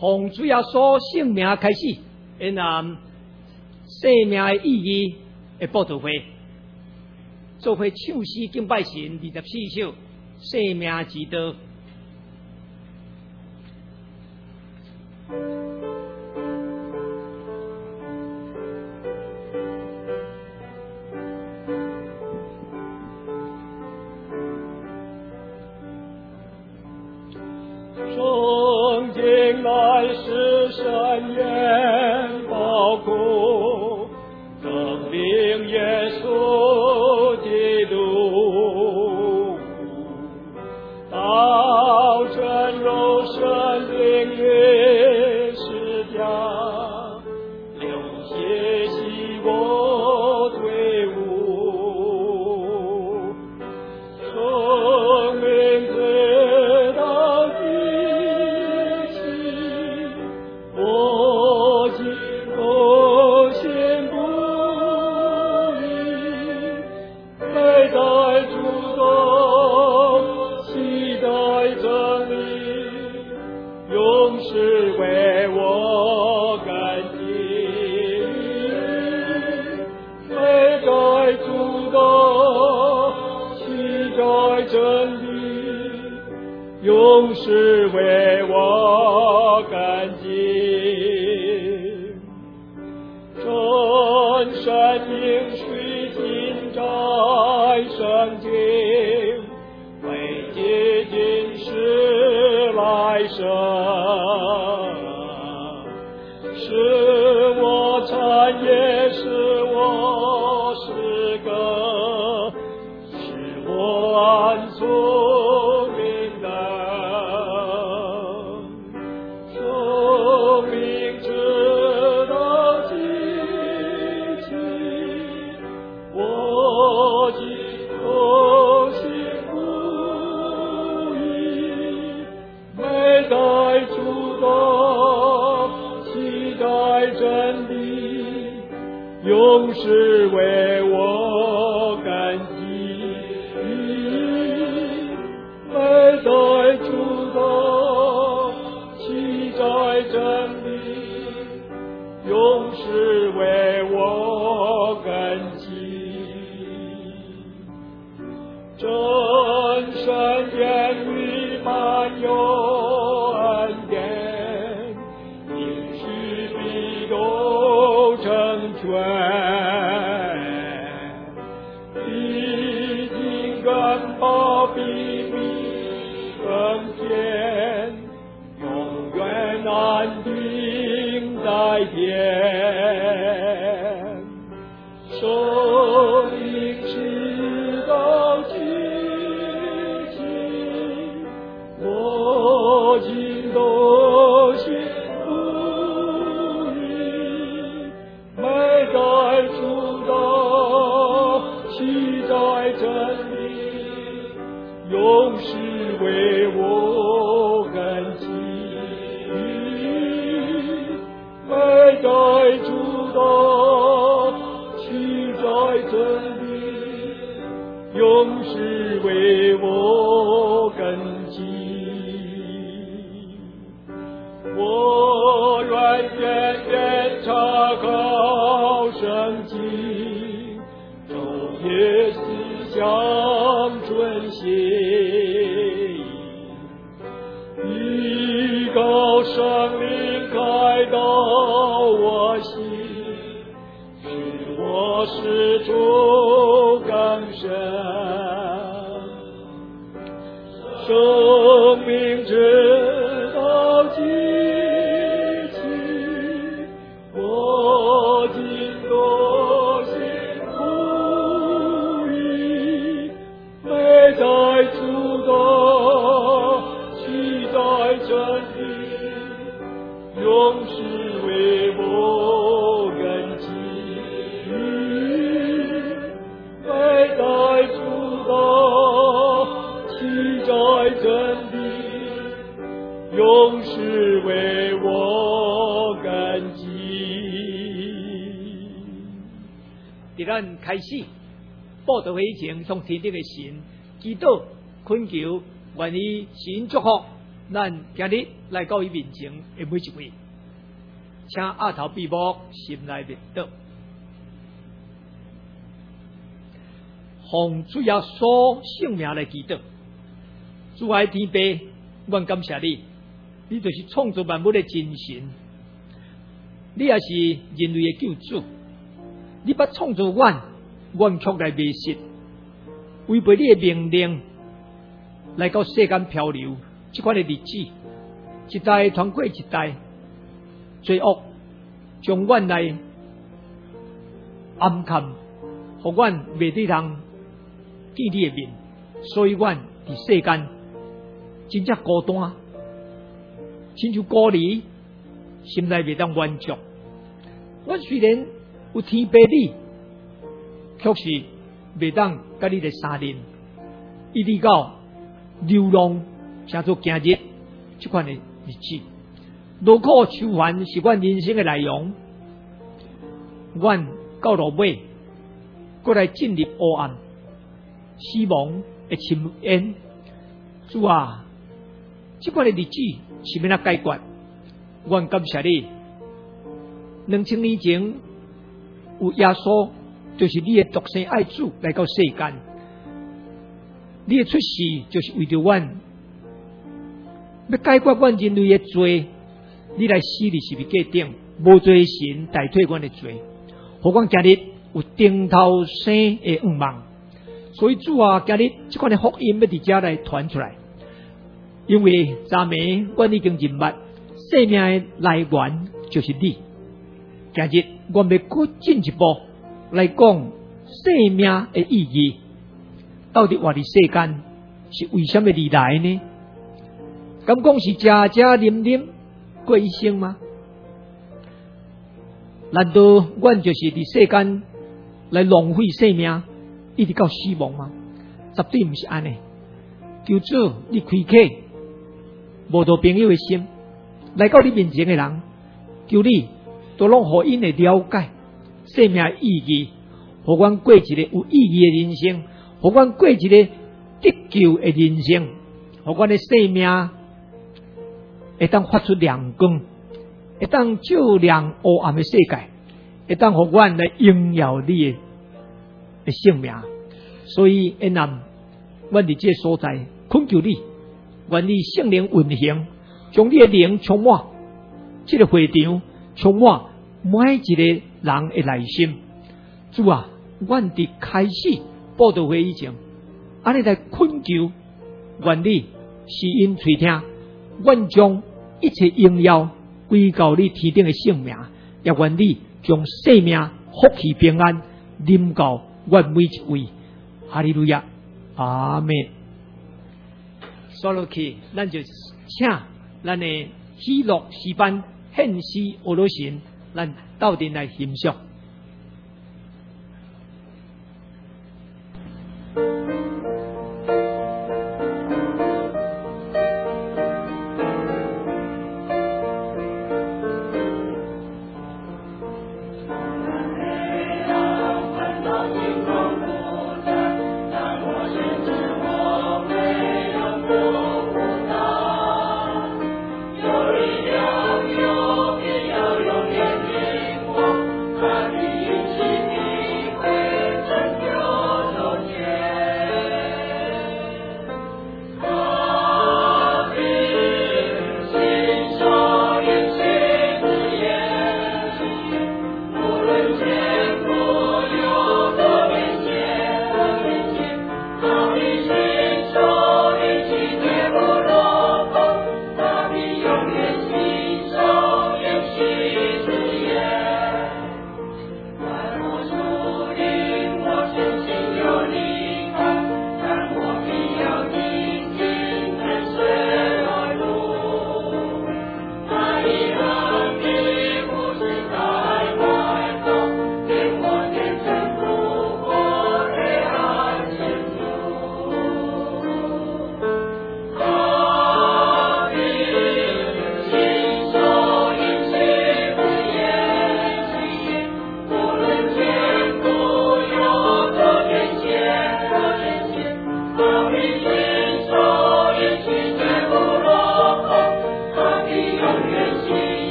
奉主耶稣性命开始，因生命的意义的报道会，做伙唱诗敬拜神24首，生命之道。 圣经乃是神言宝库，证明耶稣基督，道真如神灵与世家，流血洗我罪污，生命直到底。我今不信不疑，待在主中，期待真理，永世为我感激。待在主中，期待真理，永世为我感激。真神应许尽在圣经，为接近世来生，是我产业，是我诗歌，是我安处明灯。生命直到极其，我今不信不疑，每在主中，期待真理，永世为我感激。每在主中，期待真理，永世为我感激。真神言语满有恩典，应许必都成全。必经更宝比蜜更甜，永远安定在天。生命直到极其，我今都信不疑，每在主中，期待真理，永世为我感激。每在主中，期待真理，永世为我感激。我愿天天查考圣经，昼夜思想遵行，依靠圣灵开导我心，使我使出更深。生命直到极其，我今多信不疑，每在主中，期待真理，永世为我感激。每在主中，期待真理，永世为我感激。 伫咱开始报道会以前，向天顶的神祈祷恳求，愿意神祝福咱今日来到伊面前的每一位，请额头闭目，心内面道，奉主耶稣圣名来祈祷。主爱天父，阮感谢你，你就是创造万物的真神，你也是人类的救主。你捌创造阮却来迷失，违背你的命令，来到世间漂流。这款的日子，一代传过一代，罪恶将阮来暗藏，互阮未得通见你的面，所以阮伫世间真正孤单，亲像孤儿，心内未当满足。阮虽然有天父你，却是未当甲你来相认，一直到流浪。叫做今日这款的日子，劳苦愁烦是阮人生的内容。阮到落尾，过来进入黑暗，死亡的深渊。主啊，这款的日子是要哪解决？阮感谢你，2000年前有耶稣，就是你的独生爱子来到世间，你的出世就是为着阮。要解决阮人类的罪，你来死你是不计定，无罪神代替阮的罪，何况今日有顶头生的愿望，所以主啊，今日这款的福音要伫遮来传出来，因为昨暝阮已经认捌生命的来源就是你。今日我要搁进一步来讲生命的意义，到底活伫世间是为什么而来呢？敢讲是食食啉啉过一生吗？难道阮就是伫世间来浪费生命，一直到死亡吗？绝对不是安尼。求主，你开启无道朋友的心，来到你面前的人，求你都拢互因会了解生命的意义，互阮过一个有意义的人生，互阮过一个得救的人生，互阮的生命会当发出亮光，会当照亮黑暗的世界，会当互阮来荣耀你的性命。所以，因南，阮伫这所在恳求你，愿你圣灵运行，将你的灵充满这个会场，充满每一个人的内心。主啊，阮伫开始布道会以前，安尼来恳求，愿你施恩垂听，阮将一切荣耀归到你天顶的圣名，也愿你将生命、福气、平安临到阮每一位。哈利路亚，阿门。说落去，咱就请咱的喜乐诗班献诗俄罗神，咱斗阵来欣赏。 有力量，有必要，永远听我。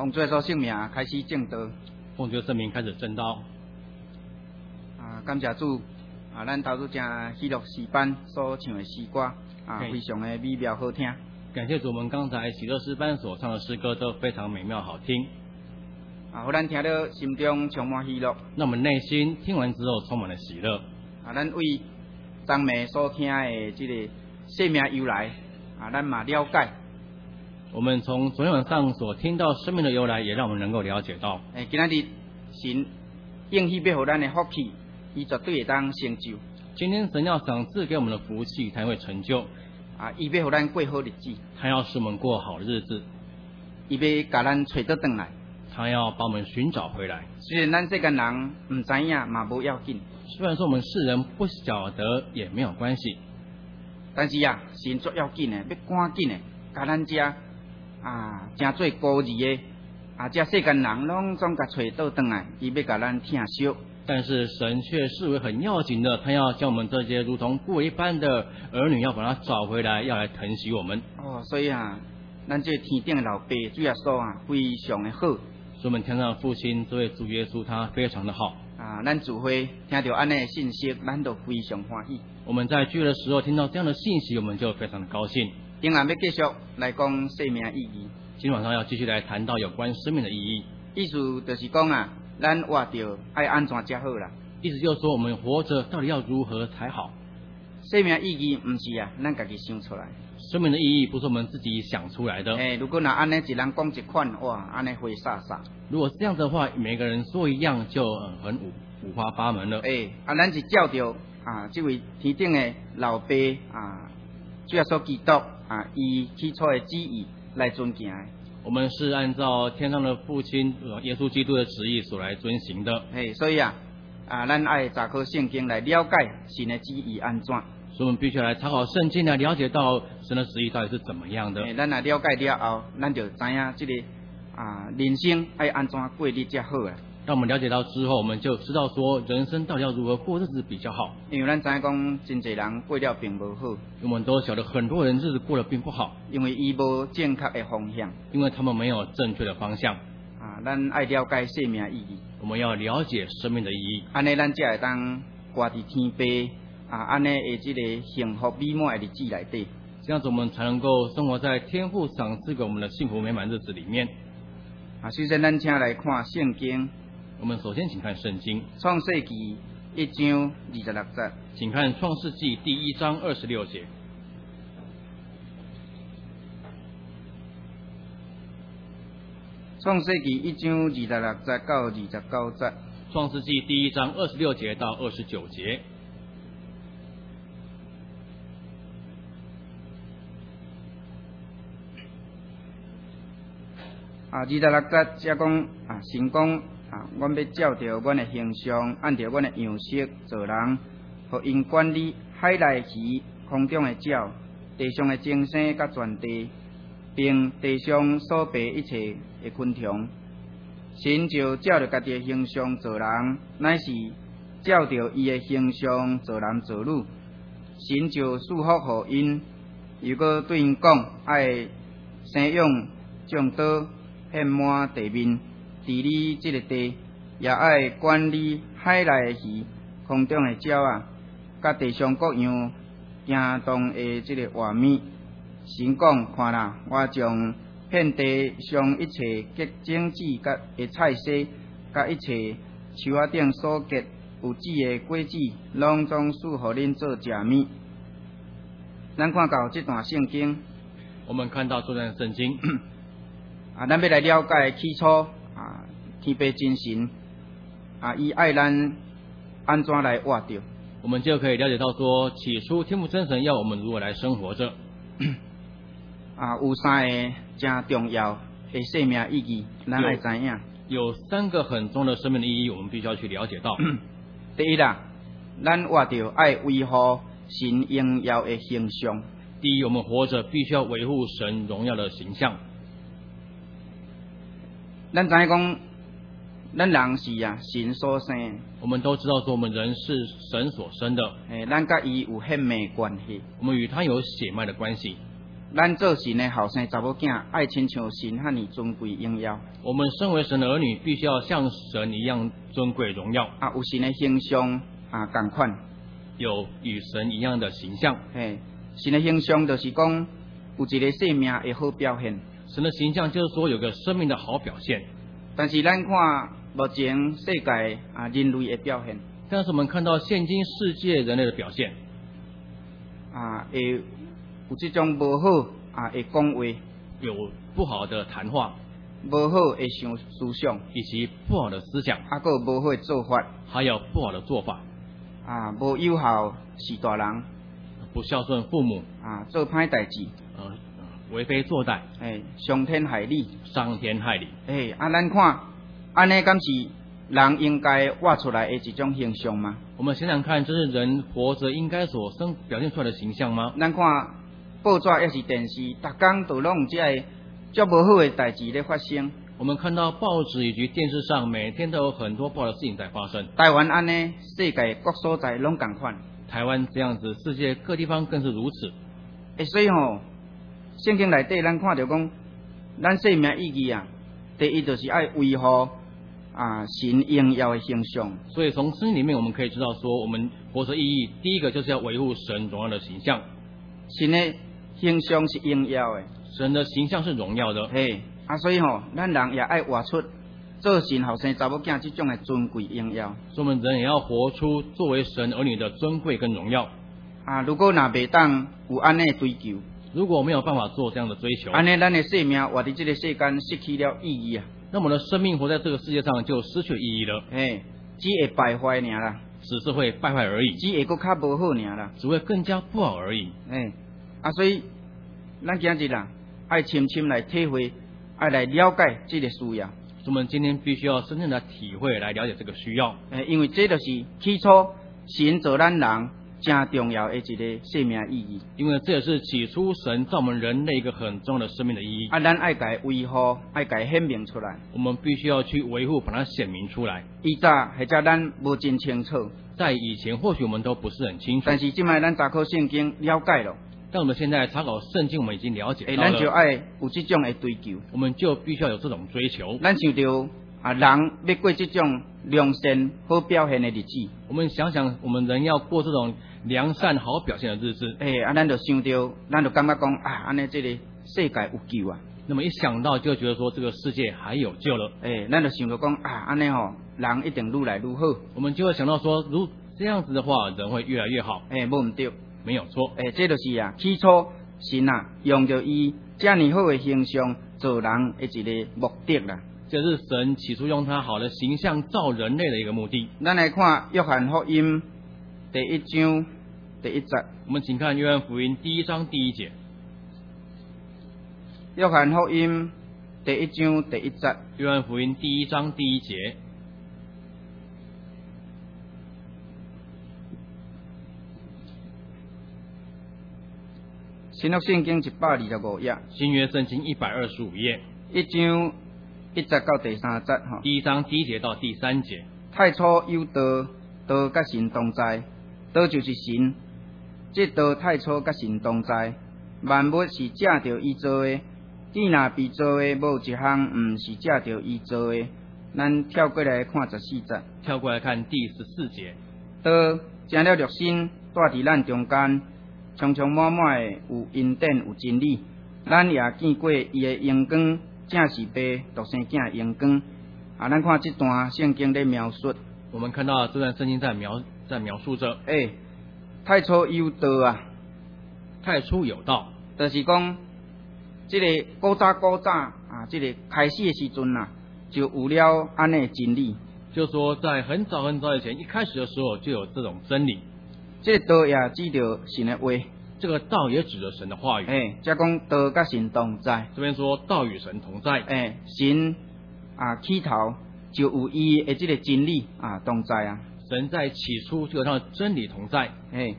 奉主耶稣圣名开始正道。 奉主圣名开始正道。 感谢主咱头拄正喜乐诗班所唱的诗歌非常的美妙好听。 感谢主，我们刚才喜乐诗班所唱的诗歌都非常美妙好听。 互咱听了心中充满喜乐。 那我们内心听完之后充满了喜乐。 咱为昨暝所听的这个生命由来咱嘛了解。 我们从昨天晚上所听到生命的由来，也让我们能够了解到， 今仔日神应许要互咱的福气，伊绝对会当成就。 今天神要赏赐给我们的福气才会成就。 伊要互咱过好日子， 他要使我们过好日子， 伊要甲咱找得回来， 他要把我们寻找回来。 虽然咱世间人唔知影嘛无要紧， 虽然说我们世人不晓得也没有关系， 但是神足要紧的，要赶紧的，甲咱遮真做孤儿的遮世间人拢总甲找倒回来，伊要甲咱疼惜。 但是神却视为很要紧的，他要将我们这些如同孤儿一般的儿女，要把他找回来，要来疼惜我们。 所以咱这天顶的老爸主耶稣非常的好。所以我们天上的父亲这位主耶稣他非常的好。 咱聚会听到安尼的信息，咱都非常欢喜。 我们在聚会的时候听到这样的信息，我们就非常的高兴。 今晚要继续来讲生命意义。 今晚上要继续来谈到有关生命的意义。 意思就是讲咱活着爱安怎才好啦？ 意思就是说，我们活着到底要如何才好？ 生命意义不是咱家己想出来。 生命的意义不是我们自己想出来的。 如果安尼一人讲一款，安尼灰煞煞。如果是这样子的话，每个人说一样就很五花八门了。 咱是照着这位天顶的老爸主耶稣基督伊起初的旨意来遵行的。 我们是按照天上的父亲耶稣基督的旨意所来遵行的。 所以咱爱查考圣经来了解神的旨意安怎。 所以我们必须来查考圣经来了解到神的旨意到底是怎么样的。 咱了解了后，咱就知影这个人生爱安怎过日才好啊。 当我们了解到之后，我们就知道说人生到底要如何过日子比较好。 因为咱知影讲真侪人过了并无好， 我们都晓得很多人日子过得并不好， 因为伊无正确的方向， 因为他们没有正确的方向。 咱爱了解生命意义， 我们要了解生命的意义， 安尼咱才会当活伫天父安尼的这个幸福美满的日子内底。 这样子我们才能够生活在天父赏赐给我们的幸福美满日子里面。 首先咱请来看圣经。 我们首先请看圣经创世纪1章26节， 请看创世纪第1章26节。 创世纪1章26节到29节。 创世纪第1章26节到29节。 26节则讲神讲阮要照着阮的形象，按照阮的样式做人，互因管理海内鱼、空中的鸟、地上的精生甲全地，并地上所培一切的昆虫。神就照着家己的形象做人，乃是照着伊的形象做男做女。神就祝福互因，又搁对因讲，爱生养众多，遍满地面。治理这个地，也爱管理海内的鱼、空中的鸟甲地上各样行动的这个活物。神讲：看啦，我将遍地上一切结种子甲的菜色，甲一切树仔顶所结有籽的果子，拢总赐互恁做食物。咱看到这段圣经， 我们看到这段圣经咱要来了解起初。天父真神伊爱咱安怎来活着， 我们就可以了解到说，起初天父真神要我们如何来生活着。 有三个真重要的生命意义，咱爱知影。 有3个很重要的生命的意义，我们必须要去了解到。 第一啦，咱活着爱维护神荣耀的形象。 第一，我们活着必须要维护神荣耀的形象。 咱知影讲。咱人是神所生， 我们都知道说我们人是神所生的， 咱甲伊有血脉关系， 我们与他有血脉的关系。 咱做神的后生查某囝，爱亲像神遐尼尊贵荣耀。 我们身为神的儿女，必须要像神一样尊贵荣耀， 啊，有神的形象啊，共款。 有与神一样的形象。 嘿，神的形象就是讲有一个生命的好表现。 神的形象就是说有个生命的好表现。 但是咱看目前世界啊人类的表现， 但是我们看到现今世界人类的表现， 啊，会有这种无好啊的讲话， 有不好的谈话， 无好的思想， 以及不好的思想， 啊，还有无好的做法， 还有不好的做法， 啊，无友好是大人， 不孝顺父母， 啊，做歹代志， 为非作歹， 伤天害理， 伤天害理。 啊，咱看安尼，敢是人应该画出来的一种形象吗？ 我们想想看，这是人活着应该所表现出来的形象吗？ 咱看报纸也是电视，逐工都拢有这个足无好的代志咧发生。 我们看到报纸以及电视上每天都有很多不好的事情在发生。 台湾安尼，世界各所在拢共款。 台湾这样子，世界各地方更是如此。 所以圣经内底咱看到讲，咱生命意义啊，第一就是爱维护啊神荣耀的形象。 所以从圣经里面我们可以知道说，我们活着意义，第一个就是要维护神荣耀的形象。 神的形象是荣耀的， 神的形象是荣耀的。 所以咱人也爱活出做神后生查某囝这种的尊贵荣耀。 所以我们人也要活出作为神儿女的尊贵跟荣耀。 如果若袂当有安尼追求， 如果没有办法做这样的追求， 安尼咱的生命活在这个世间失去了意义啊。 那我们的生命活在这个世界上就失去意义了。 只会败坏尔啦， 只是会败坏而已， 只会更较无好尔啦， 只会更加不好而已。 所以咱今日啊，爱深深来体会，爱来了解这个需要。 我们今天必须要真正的体会来了解这个需要。 因为这就是起初神造咱人真重要的一个生命意义。 因为这也是起初神造我们人类一个很重要的生命的意义。 咱爱该维护，爱该显明出来。 我们必须要去维护，把它显明出来。 以早或者咱无真清楚， 在以前或许我们都不是很清楚， 但是今摆咱查考圣经了解了。 但我们现在查考圣经，我们已经了解到了， 咱就爱有这种的追求， 我们就必须要有这种追求。 咱想到人要过这种良善好表现的日子， 我们想想，我们人要过这种良善好表现的日子， 咱就想到，咱就感觉讲安尼这个世界有救啊。 那么一想到就觉得说这个世界还有救了， 咱就想到讲安尼人一定愈来愈好。 我们就会想到说，如这样子的话，人会越来越好。 无唔对。 没有错， 这就是起初神用着伊这么好的形象做人的一个目的啦。 这是神起初用他好的形象造人类的一个目的。 咱来看约翰福音第1章第1节。 我们请看约翰福音第1章第1节。 约翰福音第1章第1节。 约翰福音第1章第1节。 新约圣经125页， 新约圣经125页 ，1章1节到第3节第1章第1节到第3节。 太初有道，道甲神同在，道就是神。这道太初甲神同在，万物是借着伊做的，天若被做的，无一项毋是借着伊做的。咱跳过来看14节， 跳过来看第14节。 道成了肉身，住伫咱中间。充充满满的有恩典有真理，咱也见过伊的荣光，正是被独生囝的荣光。咱看这段圣经在描述， 我们看到这段圣经在描述着， 太初有道啊， 太初有道， 就是讲，这个古早这个开始的时阵就有了安尼的真理。 就是说，在很早很早以前，一开始的时候就有这种真理。 这个道也指着神的话， 这个道也指着神的话语。 即讲道甲神同在。 这边说道与神同在。 神起头就有伊的这个真理同在啊。 神在起初就有他的真理同在。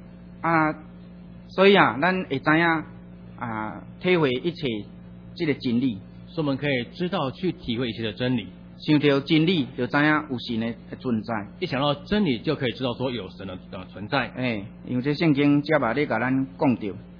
所以咱会知影体会一切这个真理， 所以我们可以知道去体会一切的真理。 想到真理，就知影有神的存在。 一想到真理，就可以知道说有神的存在。 因为这圣经才把咧甲咱讲到。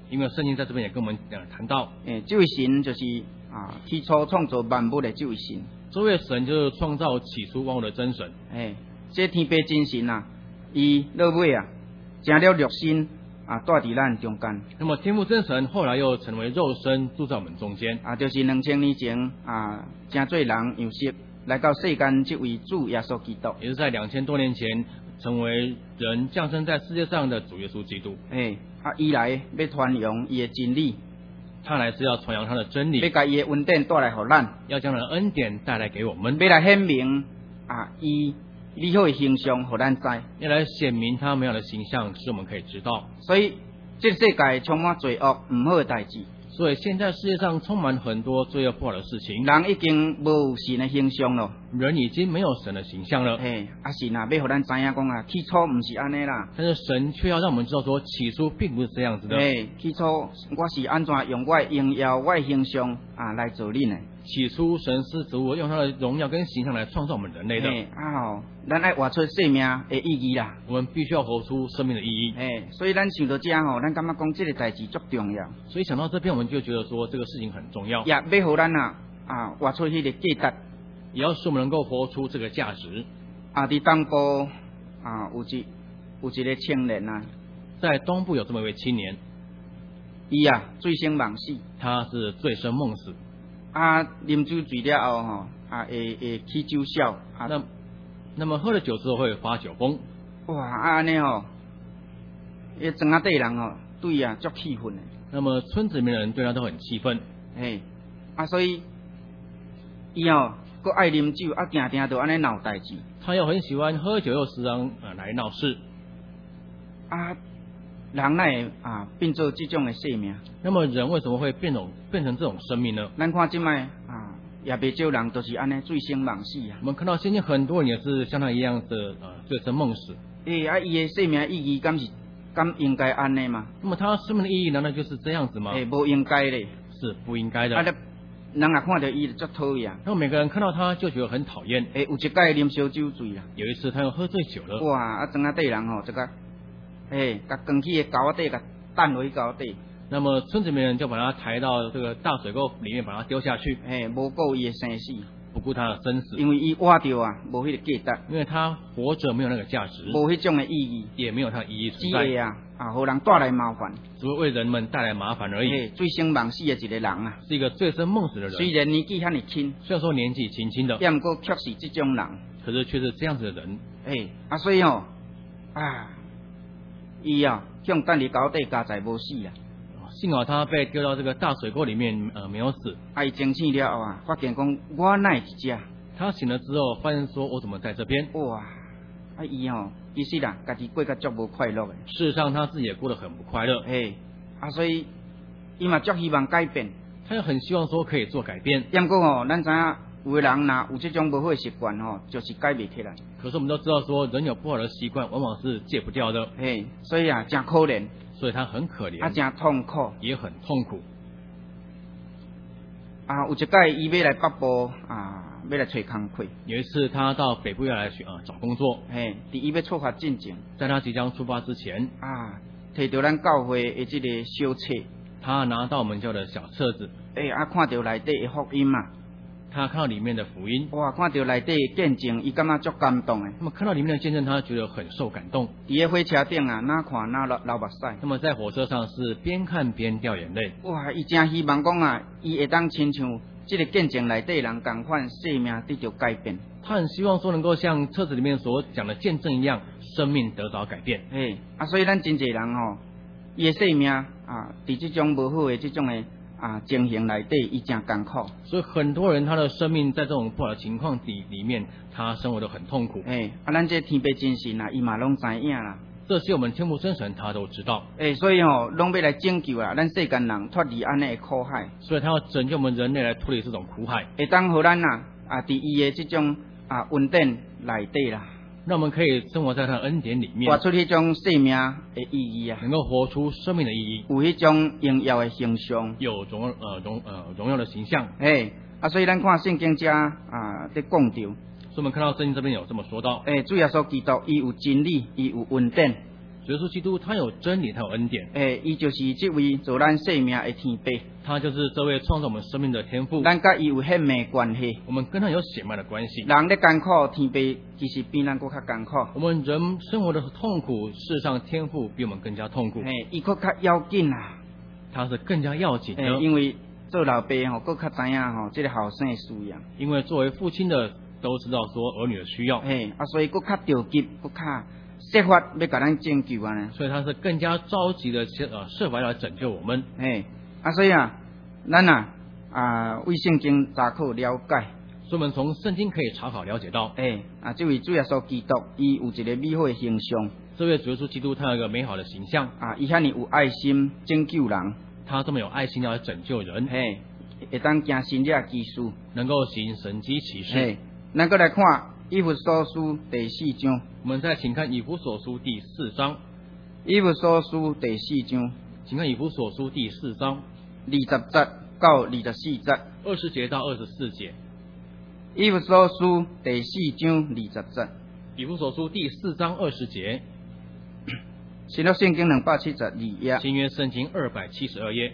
因为圣经在这边也跟我们谈到， 这位神就是起初创造万物的这位神。 这位神就是创造起初万物的真神。 这天父真神啊，伊落尾成了肉身带伫咱中间。 那么天父真神后来又成为肉身，住在我们中间。 就是2000年前真做人样式来到世间，这位主耶稣基督， 也是在2000多年前成为人降生在世界上的主耶稣基督。 伊来要传扬伊的真理， 他来是要传扬他的真理， 要把伊的恩典带来给咱， 要将他的恩典带来给我们， 要来显明伊美好的形象给咱知， 要来显明他美好的形象，使我们可以知道。 所以这个世界充满罪恶唔好的代志。 所以现在世界上充满很多罪恶不好的事情， 人已经无神的形象了， 人已经没有神的形象了。 神要给咱知影讲起初唔是安尼啦。 但是神却要让我们知道说，起初并不是这样子的。 起初我是安怎用我的荣耀、我的形象来做恁的。 起初神是只我用他的荣耀跟形象来创造我们人类的。 咱爱活出生命的意义啦。 我们必须要活出生命的意义。 所以咱想到这咱感觉讲这个代志足重要。 所以想到这边，我们就觉得说这个事情很重要。 也要互咱活出迄个价值， 也要使我们能够活出这个价值。 伫东部有一个青年在东部有这么一位青年， 伊醉生梦死， 他是醉生梦死。 啉酒醉了后会起酒痟。 那么喝了酒之后会发酒疯。 安尼迄庄仔底人对足气愤的。 那么村子里面的人对他都很气愤。 所以伊搁爱啉酒，定定就安尼闹代志。 他又很喜欢喝酒，又时常来闹事。 人哪会变做这种的生命？ 那么人为什么会变成这种生命呢？ 咱看即摆也袂少人都是安尼醉生梦死我们看到现在很多人也是像他一样的醉生梦死。 伊的生命意义敢应该安尼吗？ 那么他生命的意义难道就是这样子吗？ 不应该嘞， 是不应该的。 人若看到伊就足讨厌。 那么每个人看到他就觉得很讨厌。 有一届啉烧酒醉啦。 有一次他又喝醉酒了。 庄仔底人这个甲扛起的沟底，甲弹落去沟底。 那么村子里面人就把他抬到这个大水沟里面，把他丢下去。 无顾伊的生死， 不顾他的生死。 因为伊活着无迄个价值。 因为他活着没有那个价值， 无迄种的意义， 也没有他的意义存在。 只会人带来麻烦， 只会为人们带来麻烦而已。 醉生梦死的一个人是一个醉生梦死的人。 虽然年纪遐尼轻， 虽然说年纪轻轻的， 也毋过却是这种人。 可是却是这样子的人。 所以伊向等伫沟底加载无死啦。 幸好他被丢到这个大水沟里面，没有死。 伊清醒了后发现讲我哪会伫遮？ 他醒了之后，发现说我怎么在这边？ 伊其实家己过得足无快乐的。 事实上他自己也过得很不快乐。 所以伊嘛足希望改变。 他也很希望说可以做改变。 不过咱知影有的人若有这种不好的习惯就是改不起来。 可是我们都知道说，人有不好的习惯，往往是戒不掉的。 所以真可怜。 所以他很可怜。 真痛苦。也很痛苦。 有一届伊要来北部要来找工课。 有一次他到北部要来找工作。 伫伊要出发进前， 在他即将出发之前， 摕到咱教会的这个小册， 他拿到我们教的小册子。 看到内底的福音嘛。 他看到里面的福音， 看到内底的见证，伊感觉足感动的。 那么看到里面的见证，他觉得很受感动。 伫火车顶哪看哪流目屎。 那么在火车上是边看边掉眼泪。 伊真希望讲伊会当亲像这个见证内底人同款，生命得到改变。 他很希望说能够像册子里面所讲的见证一样，生命得到改变。 所以咱真侪人伊的生命伫这种无好的这种的情形内底，伊真艰苦。 所以很多人他的生命在这种不好的情况里面，他生活得很痛苦。 咱这天父真神伊嘛拢知影啦。 这些我们天父真神他都知道。 所以拢要来拯救咱世间人脱离安尼的苦海。 所以他要拯救我们人类来脱离这种苦海。 会当互咱伫伊的这种恩典内底啦。 那我们可以生活在他的恩典里面， 活出迄种生命的意义能够活出生命的意义， 有迄种荣耀的形象， 有荣耀的形象。 所以咱看圣经遮在讲到，所以我们看到圣经这边有这么说到， 主耶稣基督伊有真理，伊有恩典。 主耶稣基督他有真理，他有恩典， 伊就是这位做咱生命的天父， 他就是这位创造我们生命的天父。 咱甲伊有血脉关系。 我们跟他有血脉的关系。 人咧艰苦，天父其实比咱更较艰苦。 我们人生活的痛苦，事实上天父比我们更加痛苦。 伊更较要紧啦。 他是更加要紧的， 因为做老爸更较知影这个后生的需要。 因为作为父亲的都知道说儿女的需要。 所以更较着急，更较设法要甲咱拯救啊。 所以他是更加着急的设法要来拯救我们。 所以咱为圣经查考了解。 所以我们从圣经可以查考了解到， 这位主耶稣基督，伊有一个美好的形象。 这位主耶稣基督，他有一个美好的形象。 伊遐尼有爱心，拯救人。 他这么有爱心，要来拯救人。 会当行神迹奇事， 能够行神迹奇事。 咱再来看以弗所书第4章。 我们再请看以弗所书第4章。 以弗所书第4章， 请看以弗所书第4章 20节到24节 ，20节到24节。 以弗所书第4章20节。 以弗所书第4章20节。 新约圣经272页。 新约圣经272页。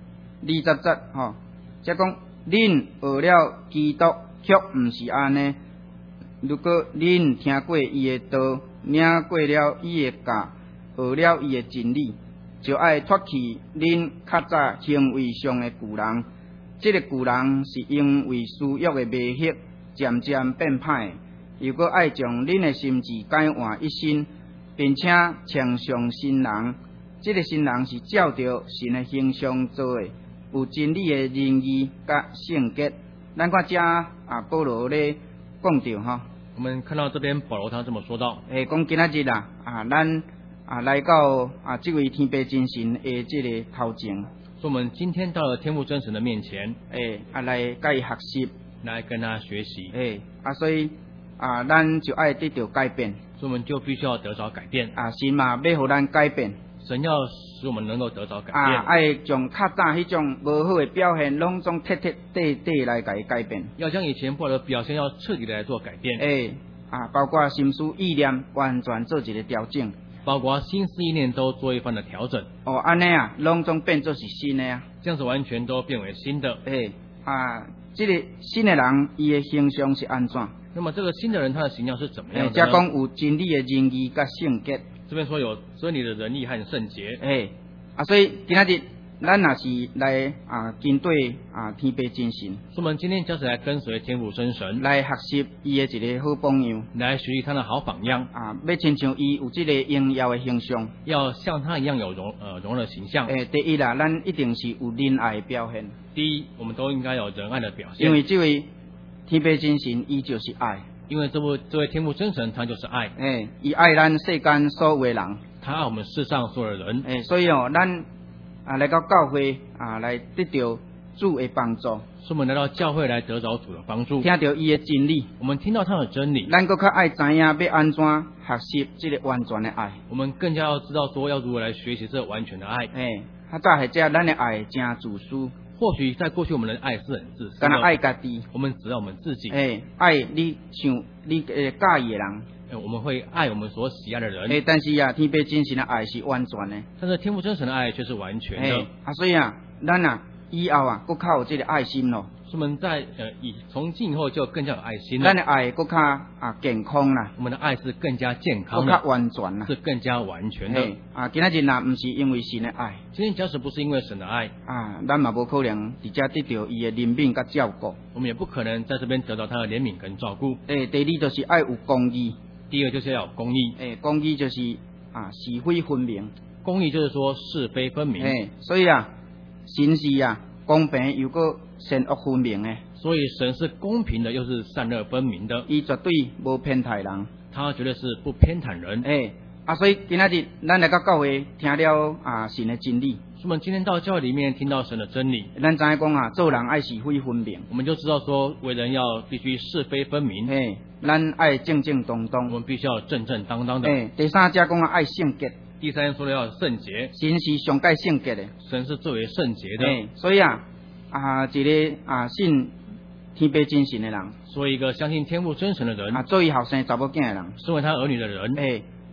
20节即讲恁学了基督，却毋是安尼。如果恁听过伊的道，领过了伊的教，学了伊的真理，就爱脱去恁较早行为上的旧人。这个旧人是因为私欲的迷惑，渐渐变歹。又搁爱将恁的心智改换一新，并且穿上新人。这个新人是照着神的形象做的，有真理的仁义甲圣洁。咱看这保罗咧讲到我们看到这边保罗他这么说道， 讲今仔日咱来到这位天父真神的这个头前， 说我们今天到了天父真神的面前， 来甲伊学习， 来跟他学习， 所以咱就爱得到改变， 所以我们就必须要得着改变， 神嘛要互咱改变， 神要使我们能够得着改变， 爱将较早迄种无好的表现，拢总彻彻底底来甲伊改变， 要将以前不好的表现要彻底的来做改变， 包括心思意念完全做一个调整， 包括心思意念都做一番的调整， 安尼拢总变做是新的这样子完全都变为新的， 这个新的人伊的形象是安怎？ 那么这个新的人他的形象是怎么样的呢？ 这讲有真理的仁义甲圣洁。 这边说有真理的仁义和圣洁。 所以今仔日咱也是来跟对天父真神。 所以我们今天就是来跟随天父真神， 来学习伊的一个好榜样， 来学习他的好榜样。 要亲像伊有这个荣耀的形象， 要像他一样有荣耀的形象。 第一啦，咱一定是有仁爱的表现。 第一，我们都应该有仁爱的表现。 因为这位天父真神，伊就是爱。 因为这位天父真神，他就是爱。 伊爱咱世间所有的人， 他爱我们世上所有的人。 所以咱来到教会来得到主的帮助。所以我们来到教会来得着主的帮助， 听到伊的真理， 我们听到他的真理， 咱更较爱知影要安怎学习这个完全的爱。 我们更加要知道说要如何来学习这完全的爱。 较早或者咱的爱真自私。 或许在过去我们的爱是很自私的， 干爱家己， 我们只要我们自己， 爱你像你介意的人， 我们会爱我们所喜爱的人， 但是天父真神的爱是完全的， 但是天父真神的爱却是完全的， 所以咱以后更较有这个爱心咯。 所以我们在从今以后就更加有爱心了。 咱的爱更较健康啦， 我们的爱是更加健康的， 更加完全啦， 是更加完全的。 今仔日若不是因为神的爱， 今天假使不是因为神的爱咱嘛无可能直接得到伊的怜悯甲照顾。 我们也不可能在这边得到他的怜悯跟照顾。 第二就是爱有公义， 第二就是要有公义。 公义就是是非分明。 公义就是说是非分明。 所以神是公平又个善恶分明的。 所以神是公平的，又是善恶分明的。 伊绝对无偏袒人， 他绝对是不偏袒人。 所以今仔日咱来到教会听了神的真理。 所以我们今天到教会里面听到神的真理， 咱知影讲做人爱是非分明， 我们就知道说为人要必须是非分明。 咱爱正正当当， 我们必须要正正当当的。 第三讲爱圣洁， 第三说的要圣洁， 神是上界圣洁的， 神是最为圣洁的。 所以一个信天父真神的人， 所以一个相信天父真神的人， 做伊后生查某囝的人， 身为他儿女的人，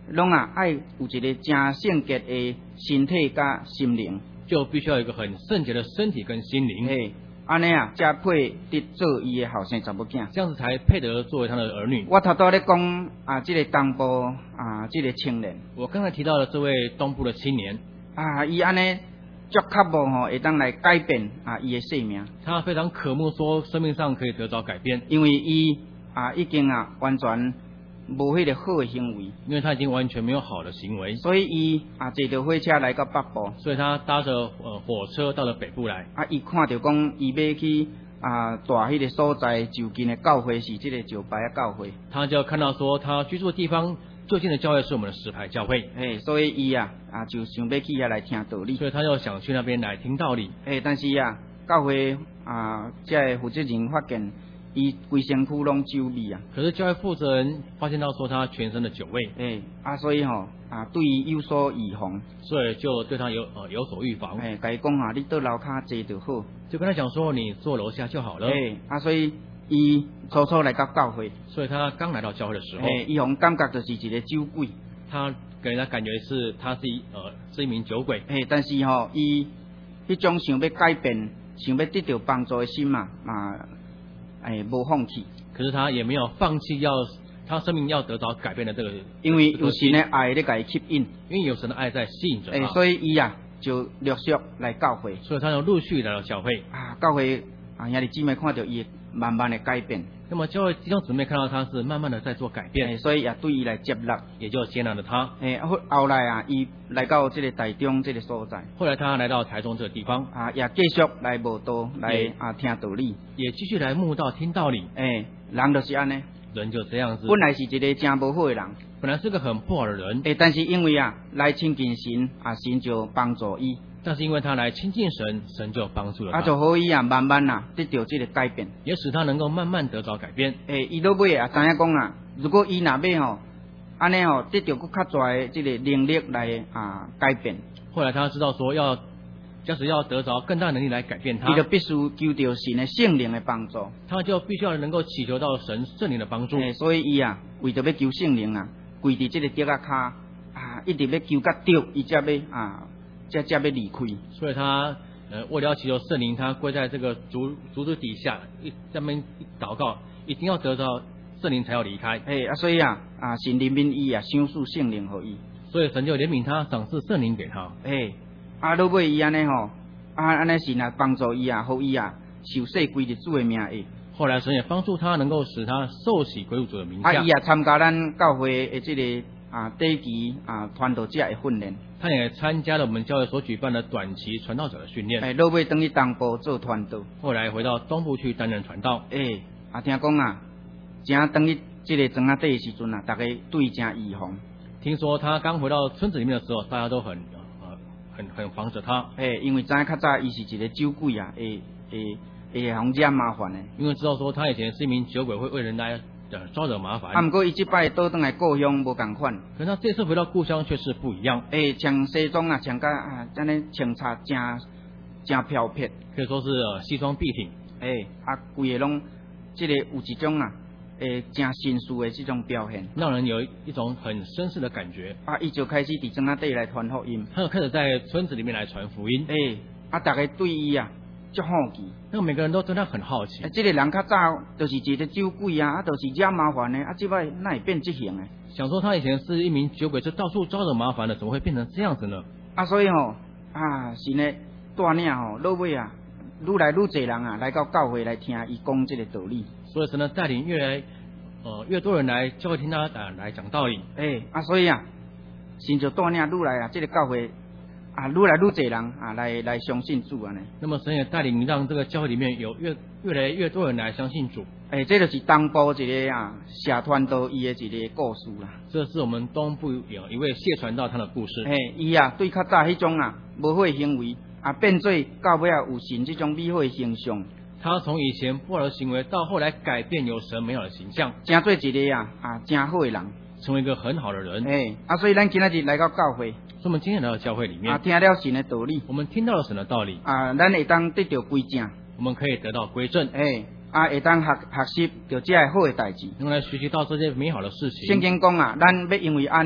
拢爱有一个真圣洁的身体甲心灵， 就必须要有一个很圣洁的身体跟心灵， 嘿，安尼才配得做伊的后生查某囝， 这样子才配得作为他的儿女。 我头拄咧讲这个东部这个青年我刚才提到的这位东部的青年伊安尼足渴望会当来改变伊的生命， 他非常渴慕说生命上可以得着改变， 因为伊已经完全无迄个好的行为， 因为他已经完全没有好的行为， 所以伊坐着火车来到北部， 所以他搭着火车到了北部来。 伊看到讲伊要去大迄个所在就近的教会是这个石牌教会， 他就看到说他居住的地方就近的教会是我们的石牌教会， 所以伊就想要去遐来听道理， 所以他就想去那边来听道理。 但是教会这个负责人发现伊规身躯拢酒味可是教会负责人发现到说他全身的酒味， 所以对伊有所预防， 所以就对他有所预防， 甲伊讲你到楼骹坐就好， 就跟他讲说你坐楼下就好了。 所以伊初初来到教会， 所以他刚来到教会的时候， 伊互感觉就是一个酒鬼， 他给人家感觉是他是一名酒鬼， 但是伊迄种想要改变、想要得到帮助的心无放弃。 可是他也没有放弃他生命要得到改变的这个， 因为有神的爱咧甲伊吸引， 因为有神的爱在吸引着他， 所以伊就陆续来教会， 所以他就陆续来到教会。 教会兄弟姊妹看到伊慢慢的改变， 那么教会弟兄姊妹看到他是慢慢的在做改变， 所以也对伊来接纳， 也就接纳了他。 后来伊来到这个台中这个所在， 后来他来到台中这个地方， 也继续来慕道来听道理， 也继续来慕道听道理。 人就是安尼， 人就这样子， 本来是一个真无好的人， 本来是个很不好的人， 但是因为来亲近神，神就帮助伊。 但是因为他来亲近神，神就帮助了他， 就可以慢慢得到这个改变， 也使他能够慢慢得着改变。 伊到尾知影讲如果伊若要安尼得到更较大的这个能力来改变。 后来他知道说假使要得着更大能力来改变他， 伊就必须求到神的圣灵的帮助， 他就必须要能够祈求到神圣灵的帮助。 所以伊为着要求圣灵跪伫这个竹骹一直要求到竹，伊才要离开。 所以他为了要祈求圣灵，他跪在这个竹子底下，在那边祷告，一定要得到圣灵才要离开。 所以神怜悯伊赏赐圣灵给伊， 所以神就怜悯他，赏赐圣灵给他。 到尾伊安尼安尼神帮助伊互伊受洗归入主的名下。 后来神也帮助他，能够使他受洗归入主的名下。 伊参加咱教会的这个短期传道者的训练。 他也参加了我们教会所举办的短期传道者的训练。 落尾等去东部做传道。 后来回到东部去担任传道。 听讲正等去这个庄仔底的时阵大家对伊真预防。听说他刚回到村子里面的时候，大家都很防着他。 因为知影较早伊是一个酒鬼会互惹麻烦的。 因为知道说他以前是一名酒鬼，会为人来招惹麻烦。 不过伊这摆倒转来故乡无共款。 可是他这次回到故乡却是不一样。 穿西装穿甲安尼穿插真飘撇， 可以说是西装笔挺。 规个拢这个有一种真绅士的这种表现， 让人有一种很绅士的感觉。 伊就开始伫庄仔底来传福音。 他就开始在村子里面来传福音。 大家对伊足好奇。 那每个人都对他很好奇。 这个人较早就是一个酒鬼就是惹麻烦的这摆哪会变这型的？ 想说他以前是一名酒鬼，是到处招惹麻烦的，怎么会变成这样子呢？ 所以神的带领落尾愈来愈侪人来到教会来听伊讲这个道理。所以神呢带领越多人来教会听他来讲道理。 所以神就带领愈来这个教会愈来愈侪人来相信主呢。 那么神也带领让这个教会里面有越来越多人来相信主。 这就是东部一个谢传道伊的一个故事啦。 这是我们东部有一位谢传道他的故事。 伊对较早迄种无好的行为变做到尾有神这种美好的形象。 他从以前不好的行为到后来改变有神美好的形象， 成做一个真好的人， 成为一个很好的人。 所以咱今仔日来到教会， 所以我们今天来到教会里面听了神的道理， 我们听到了神的道理咱会当得到归正， 我们可以得到归正。 会当学习到这些好的代志， 用来学习到这些美好的事情。 圣经讲咱要因为安尼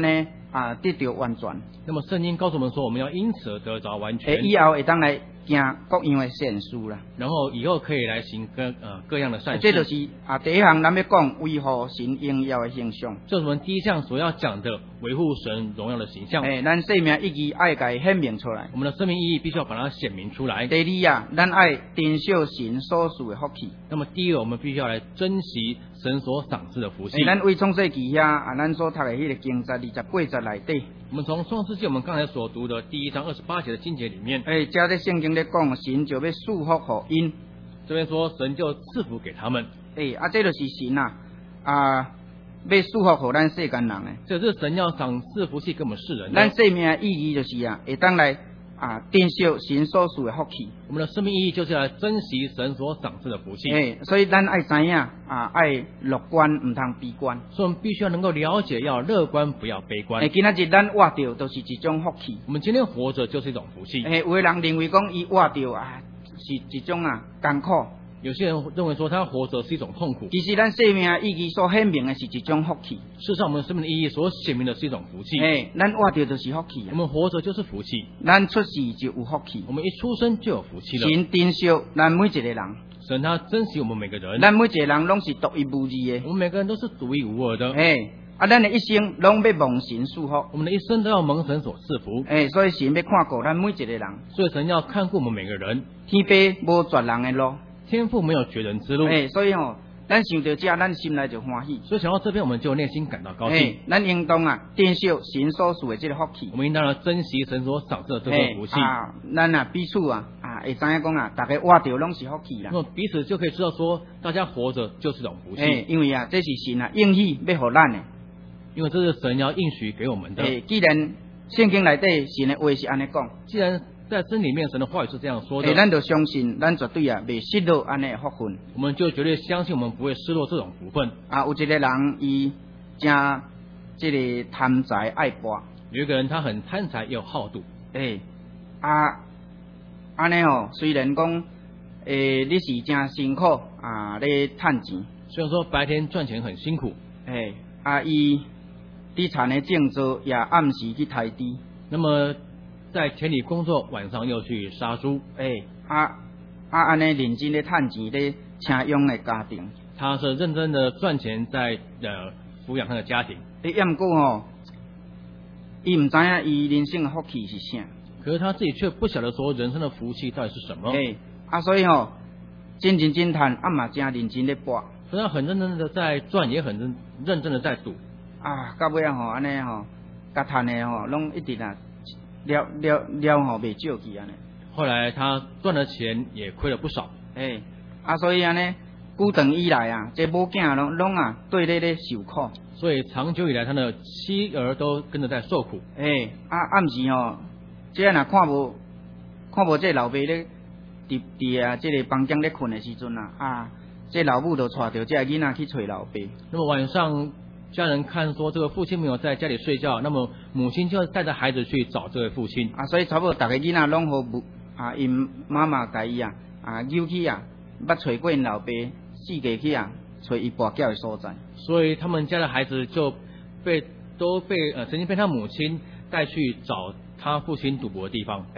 得到完全。 那么圣经告诉我们说，我们要因此而得着完全， 以后会当来行各样的善事啦。 然后以后可以来行各样的善事。 这就是第一项，咱要讲维护神荣耀的形象。 这是我们第一项所要讲的，维护神荣耀的形象。 咱生命意义爱甲显明出来。 我们的生命意义必须要把它显明出来。 第二咱爱珍惜神所赐的福气。 那么第一个，我们必须要来珍惜神所赏赐的福气。 咱为创世纪遐咱所读的迄个经节28节内底， 我们从创世纪我们刚才所读的第1章28节的经节里面， 加在圣经咧讲，神就要祝福互因。 这边说神就赐福给他们。 这就是神要祝福互咱世间人诶。 这是神要赏赐福气给我们世人的。 咱生命的意义就是会当来珍惜神所赐的福气。 我们的生命意义就是来珍惜神所赏赐的福气。 所以咱爱知影爱乐观，唔通悲观。 所以我们必须要能够了解，要乐观，不要悲观。 今仔日咱活着都是一种福气。 我们今天活着就是一种福气。 有的人认为讲伊活着是一种艰苦。 有些人认为说他活着是一种痛苦。 其实咱生命的意义所显明的是一种福气。 事实上，我们生命的意义所显明的是一种福气。 咱活着就是福气。 我们活着就是福气。 咱出世就有福气。 我们一出生就有福气了。 神珍惜咱每一个人。 神他珍惜我们每个人。 咱每一个人拢是独一无二的。 我们每个人都是独一无二的。 咱的一生拢要蒙神祝福。 我们的一生都要蒙神所赐福。 所以神要看顾咱每一个人。 所以神要看顾我们每个人。 天父无绝人的路。 天父没有绝人之路。 所以咱想到这，咱心内就欢喜。 所以想到这边，我们就内心感到高兴。 咱应当珍惜神所赐的这个福气。 我们应当要珍惜神所赏赐的这份福气。 咱彼此会知影讲大家活着拢是福气啦。 那么彼此就可以知道说，大家活着就是一种福气。 因为这是神应许要给咱的。 因为这是神要应许给我们的。 既然圣经内底神的话是安尼讲， 既然在真里面神的话语是这样说的， 咱就相信，咱绝对袂失落安尼的福分。 我们就绝对相信，我们不会失落这种福分。 有一个人伊真这个贪财爱博， 有一个人他很贪财又好赌。 安尼虽然讲你是真辛苦咧赚钱， 虽然说白天赚钱很辛苦， 伊伫田的种作也暗时去抬猪。 那么在田里工作，晚上又去杀猪。 安尼认真咧赚钱咧请养的家庭。 他是认真的赚钱在抚养他的家庭。 不过伊唔知影伊人生的福气是啥。 可是他自己却不晓得说人生的福气到底是什么。 所以真认真赚，嘛真认真咧博。 所以他很认真的在赚，也很认真的在赌。 到尾安尼甲赚的拢一直了袂少去安尼。 后来他赚了钱，也亏了不少。 所以安尼久长以来这某囝拢对咧受苦。 所以长久以来，他的妻儿都跟着在受苦。 暗时这若看无这老爸咧伫这个房间咧困的时阵这老母就带着这个囡仔去找老爸。那么晚上家人看说这个父亲没有在家里睡觉，那么母亲就带着孩子去找这位父亲。 所以差不多大个囡仔拢好因妈妈甲伊扭去捌找过因老爸，四界去找伊跋筊的所在。 所以他们家的孩子就曾经被他母亲带去找他父亲赌博的地方。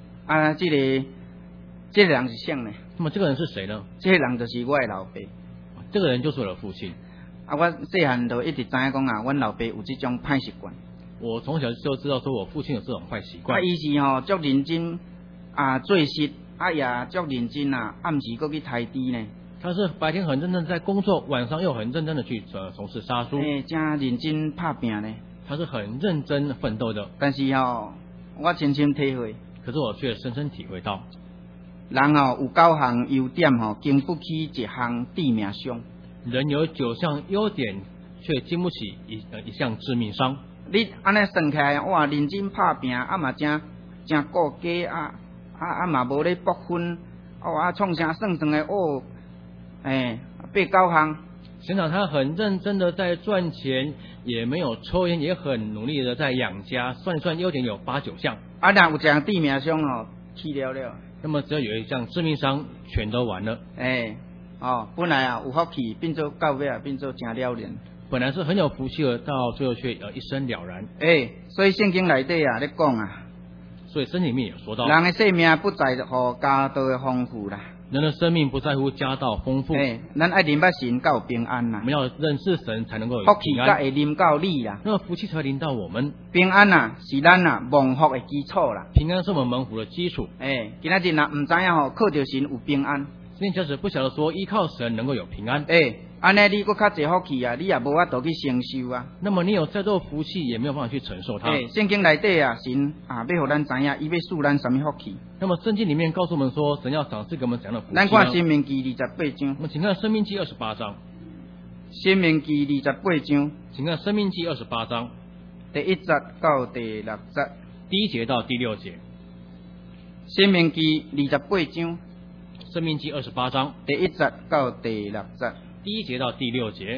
这个人是谁呢？ 那么这个人是谁呢？ 这个人就是我的老爸。 这个人就是我的父亲。 我细汉就一直知影讲阮老爸有这种歹习惯。 我从小就知道说我父亲有这种坏习惯。 伊是足认真做事，也足认真暗时搁去抬猪呢。 他是白天很认真在工作，晚上又很认真的去从事杀猪。 真认真拍拼呢。 他是很认真奋斗的。 但是我深深体会。 可是我却深深体会到， 人有9项优点经不起1项致命伤。 人有9项优点，却经不起一项致命伤。 你安尼算起来，哇，认真拍拼，嘛真顾家嘛无咧博分，创啥算的8、9项。 想想他很认真的在赚钱，也没有抽烟，也很努力的在养家，算一算优点有8、9项。 若有1项致命伤去了。 那么只要有一项致命伤，全都完了。 本来有福气，变做到尾变做真了然。 本来是很有福气的，到最后却一生了然。 所以圣经内底啊，咧讲啊， 所以圣经里面也说到， 人的性命不在乎家道的丰富啦。 人的生命不在乎家道丰富， 咱爱临捌神，才有平安啦。 我们要认识神，才能够有福气平安， 才会临到你啦。 那么福气才会临到我们。 平安啊，是咱啊蒙福的基础啦。 平安是我们蒙福的基础。 今仔日若唔知影吼，靠着神有平安。 今天假使不晓得说依靠神能够有平安， 安尼你搁较侪福气啊，你也无法度去承受啊。 那么你有再多福气，也没有办法去承受它。 圣经内底啊，神啊要互咱知影，伊要赐咱什么福气。 那么圣经里面告诉我们说，神要赏赐给我们怎样的福气呢？ 咱看申命记28章。 我们请看申命记28章。 申命记28章。 请看申命记28章第1節到第6節。 第1節到第6節。 申命記28章。 申命記28章第1節到第6節。 第1節到第6節。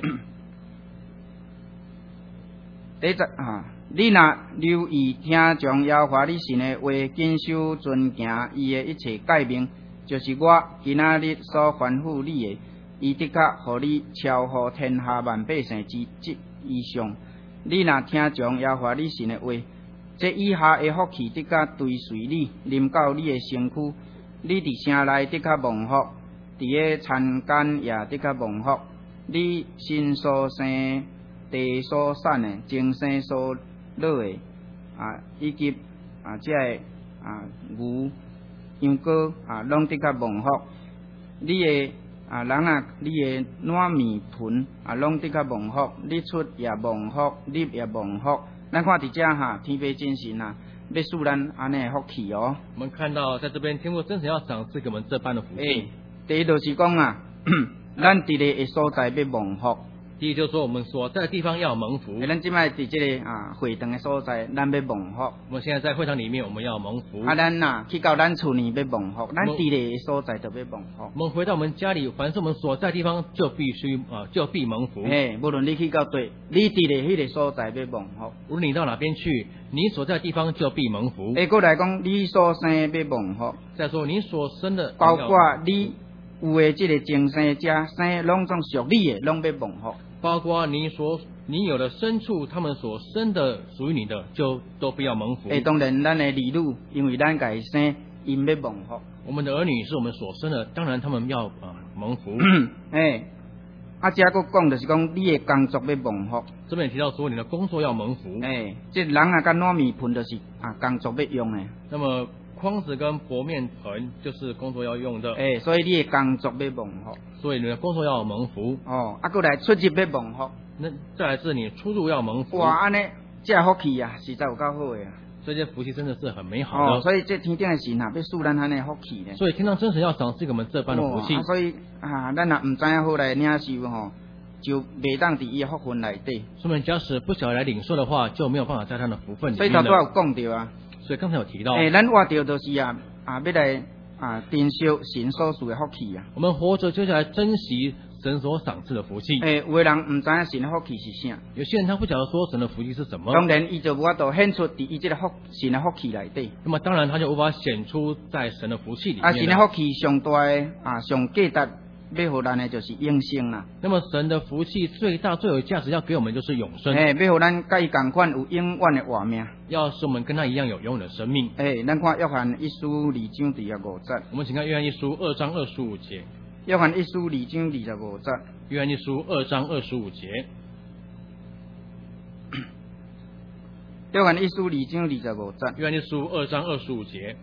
第1節啊，你若留意聽從耶和華你神的話，謹守遵行伊的一切誡命，就是我今仔日所吩咐你的，伊的確互你超乎天下萬百姓之質以上。你若聽從耶和華你神的話，這以下的福氣的確隨隨你，臨到你的身軀。你佇城內的確蒙福，佇個田間也的確蒙福。你身所生、地所產的、精生所落的以及這個牛、羊羔攏的確蒙福。你的人啊，你的爛面盆攏的確蒙福。你出也蒙福，入也蒙福。咱看佇遮天父真神啊！要賜咱安尼的福氣哦。 我們看到在這邊天父真神要賞賜給我們這般的福氣。 第一就是講啊，咱佇個所在要蒙福。 第一就是說我們所在的地方要蒙福。 咱即擺佇這個會堂的所在，咱要蒙福。 我們現在在會堂裡面，我們要蒙福。 咱去到咱厝裡要蒙福，咱佇個所在就要蒙福。 我們回到我們家裡，凡是我們所在的地方，就必蒙福。 無論你去到對，你佇個迄個所在要蒙福。 無論你到哪邊去，你所在的地方就必蒙福。 過來講，你所生要蒙福。 再說你所生的， 包括你有誒這個精生者，生攏總屬你誒，攏要蒙福。 包括你有的牲畜，他們所生的屬於你的，就都不要蒙福。 當然，咱的兒女，因為咱家生，因要蒙福。 我們的兒女是我們所生的，當然他們要蒙福。 遮個講就是講你的工作要蒙福。 這邊也提到說你的工作要蒙福。 這人啊，甲糯米盆就是工作要用的。 那麼筐子跟和面盆就是工作要用的。 所以你的工作要蒙福。 所以你的工作要蒙福。 過來出入要蒙福。 那再來是你出入要蒙福。 哇，安尼這福氣啊，實在有夠好嘅。 這些福氣真的是很美好的。 所以這天頂嘅神啊，要賜咱安尼福氣呢。 所以天上真神要賞賜給我們這般的福氣。 所以咱若唔知影好來領受吼，就袂當佇伊嘅福分內底。 所以我們假使不曉得來領受的話，就沒有辦法在他的福分裡面。 所以頭拄有講到啊。 所以剛才有提到。 咱活着就是要來珍惜神所賜嘅福氣啊。 我們活着就是來珍惜神所賞賜的福氣。 有的人唔知影神的福氣是啥。 有些人他不曉得說神的福氣是什麼。 當然，伊就無法度顯出佇伊這個神的福氣內底。 那麼當然，他就無法顯出在神的福氣裡面。 神的福氣上大上價值要互咱的就是永生啦。 那麼神的福氣最大最有價值要給我們就是永生。 要互咱甲伊同款有永遠的活命。 要使我們跟他一樣有永遠的生命。 咱看約翰一書2章25節。 我們請看約翰一書2章25節。 約翰一書2章25節。 約翰一書2章25節。 約翰一書2章25節。 約翰一書2章25節。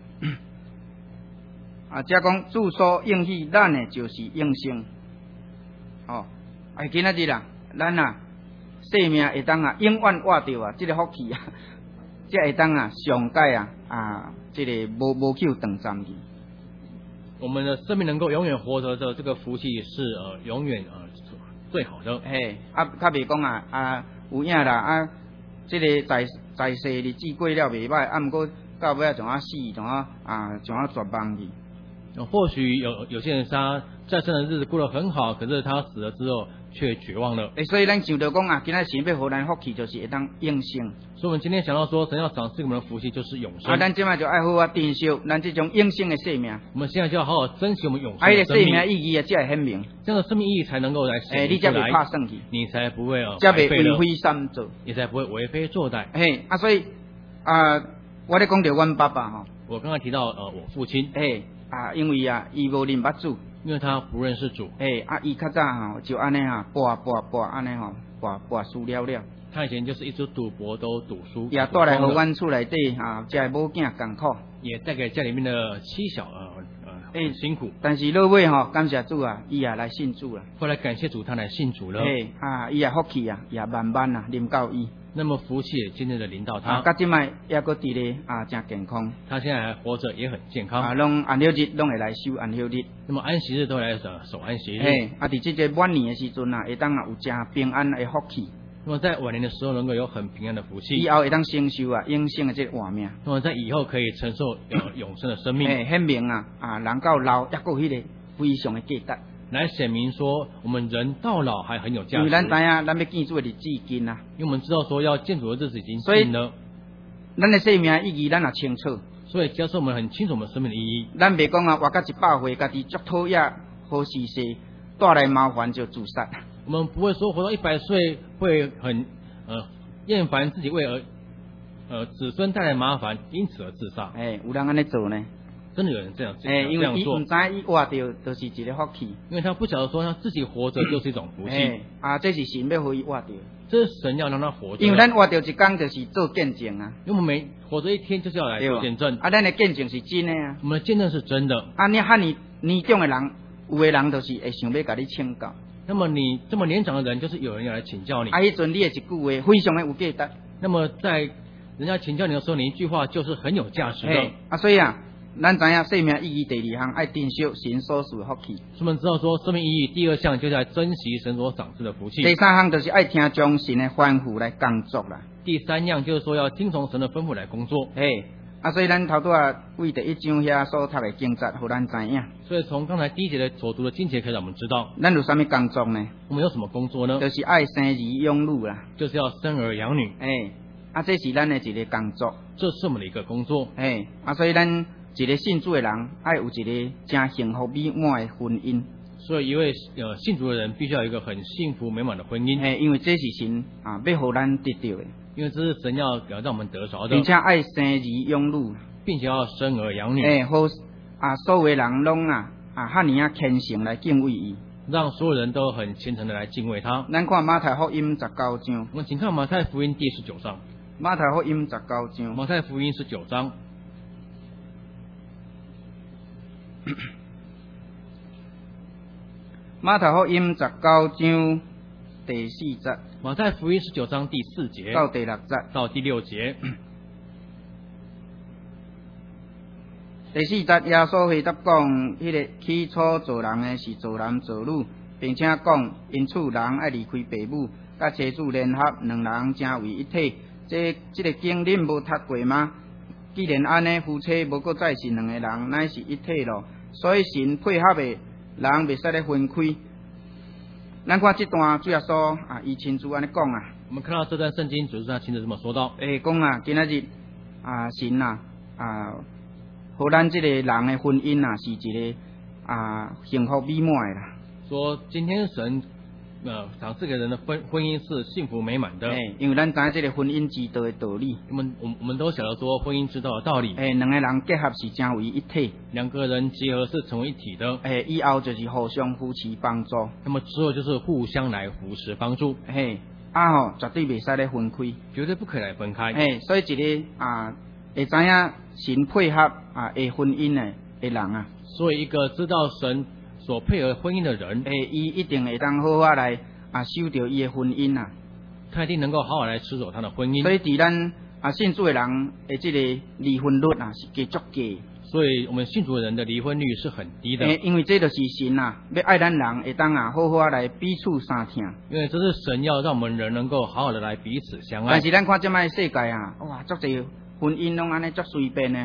遮講主所應許咱的就是永生。今仔日啦，咱生命會當永遠活着這個福氣這會當上界這個無去長暫去。 我們的生命能夠永遠活着的這個福氣是永遠最好的。 較袂講有影啦這個在世日子過了袂歹，毋過到尾仲死，仲絕望去。 或許有些人他在生的日子過得很好，可是他死了之後却绝望了。 所以咱想到讲啊，今仔神要互咱福气，就是会当永生。 所以我们今天想到说，神要赏赐给我们的福气就是永生。 咱即摆就爱好好珍惜咱这种永生的生命。 我们现在就要好好珍惜我们永生的生生命。 命意义啊，才会显明。 这样的生命意义才能够来显明你才出来， 袂拍算去， 你才不会才袂白费了为非三做， 也才不会为非作歹。 所以我咧讲到阮爸爸吼， 我刚才提到我父亲， 因为伊无认捌主， 因为他不认识主， 伊较早吼就安尼博安尼吼博输了。 他以前就是一直赌博都赌输， 也带来互阮厝内底这某囝艰苦， 也带给家里面的妻小很辛苦。 但是落尾吼，感谢主啊，伊也来信主了。 后来感谢主，他来信主了。 伊也福气也慢慢临到伊。 那么福气也渐渐的临到他。 到即摆也搁伫咧真健康。 他现在还活着，也很健康。 拢安息日拢会来守安息日。 那么安息日都会来守安息日。 伫即个晚年的时阵会当有真平安的福气。 那么在晚年的时候能够有很平安的福气， 以后会当承受永生的这个活命。 那么在以后可以承受永生的生命。 显明人到老也够迄个非常的价值， 来显明说我们人到老还很有价值。 因为咱知影，咱要见主的日子近啊。 因为我们知道说要见主的日子已经近了， 咱的生命意义咱也清楚。 所以假设我们很清楚我们生命的意义， 咱别讲活到100岁，家己足讨厌好事事，带来麻烦就自杀。 我们不会说活到100岁会很厌烦自己为子孙带来麻烦，因此而自杀。 有人安尼做呢？ 真的有人这样做。 因为伊唔知伊活着就是一个福气， 因为他不晓得说他自己活着就是一种福气。 这是神要互伊活着， 这是神要让他活着。 因为咱活着一天就是做见证啊。 因为我们每活着一天就是要来做见证。 咱的见证是真的啊。 我们的见证是真的。 你汉年长的人，有的人就是会想要甲你请教。 那么你这么年长的人，就是有人要来请教你。 迄阵你的一句话非常的有价值。 那么在人家请教你的时候，你一句话就是很有价值的。 所以咱知影生命意义第2项爱珍惜神所赐的福气。 我们知道说生命意义第2项就是来珍惜神所赏赐的福气。 第3项就是爱听从神的吩咐来工作啦。 第3样就是说要听从神的吩咐来工作。 所以咱头拄为第1章遐所读的经节，互咱知影。 所以从刚才第1节的所读的经节，可以让我们知道， 咱有啥物工作呢？ 我们有什么工作呢？ 就是爱生儿养女啦， 就是要生儿养女。 这是咱的一个工作， 这是我们的一个工作。 所以咱一个信主的人，爱有一个真幸福美满的婚姻。 所以一位信主的人，必须要有一个很幸福美满的婚姻。 因为这是神要互咱得到的。 因为这是神要让我们得着的， 并且爱生儿养女， 并且要生儿养女。 好所有人拢遐尼虔诚来敬畏伊， 让所有人都很虔诚的来敬畏他。 咱看马太福音19章， 我们请看马太福音第19章。 马太福音19章。 马太福音19章。 马太福音19章第4节。 马太福音19章第4节到第6节。 到第6节。 第4节，耶稣回答讲，迄个起初造人的是造男造女，并且讲，因此人爱离开父母，甲妻子联合，两人成为一体。这个经恁无读过吗？既然安尼，夫妻无搁再是两个人，乃是一体咯。所以神配合的人袂使咧分开。咱看这段主耶稣伊亲自安尼讲啊。 我们看到这段圣经，主是他亲自这么说道。 讲今仔日神互咱这个人的婚姻是一个幸福美满的啦。 说今天神赏赐给人的婚姻是幸福美满的。 因为咱知影这个婚姻之道的道理。 我们都晓得说婚姻之道的道理。 两个人结合是成为一体。 两个人结合是成为一体的。 以后就是互相扶持帮助。 那么之后就是互相来扶持帮助。 绝对袂使咧分开。 绝对不可以来分开。 所以一个会知影神配合的婚姻的人啊。 所以一个知道神所配合婚姻的人， 伊一定会当好好来守着伊的婚姻啊。 他一定能够好好来持守他的婚姻。 所以伫咱信主的人的这个离婚率是加足低。 所以我们信主的人的离婚率是很低的。 因为这就是神要爱咱人会当好好来彼此相听。 因为这是神要让我们人能够好好的来彼此相爱。 但是咱看这摆世界哇，足侪婚姻拢安尼足随便的吼。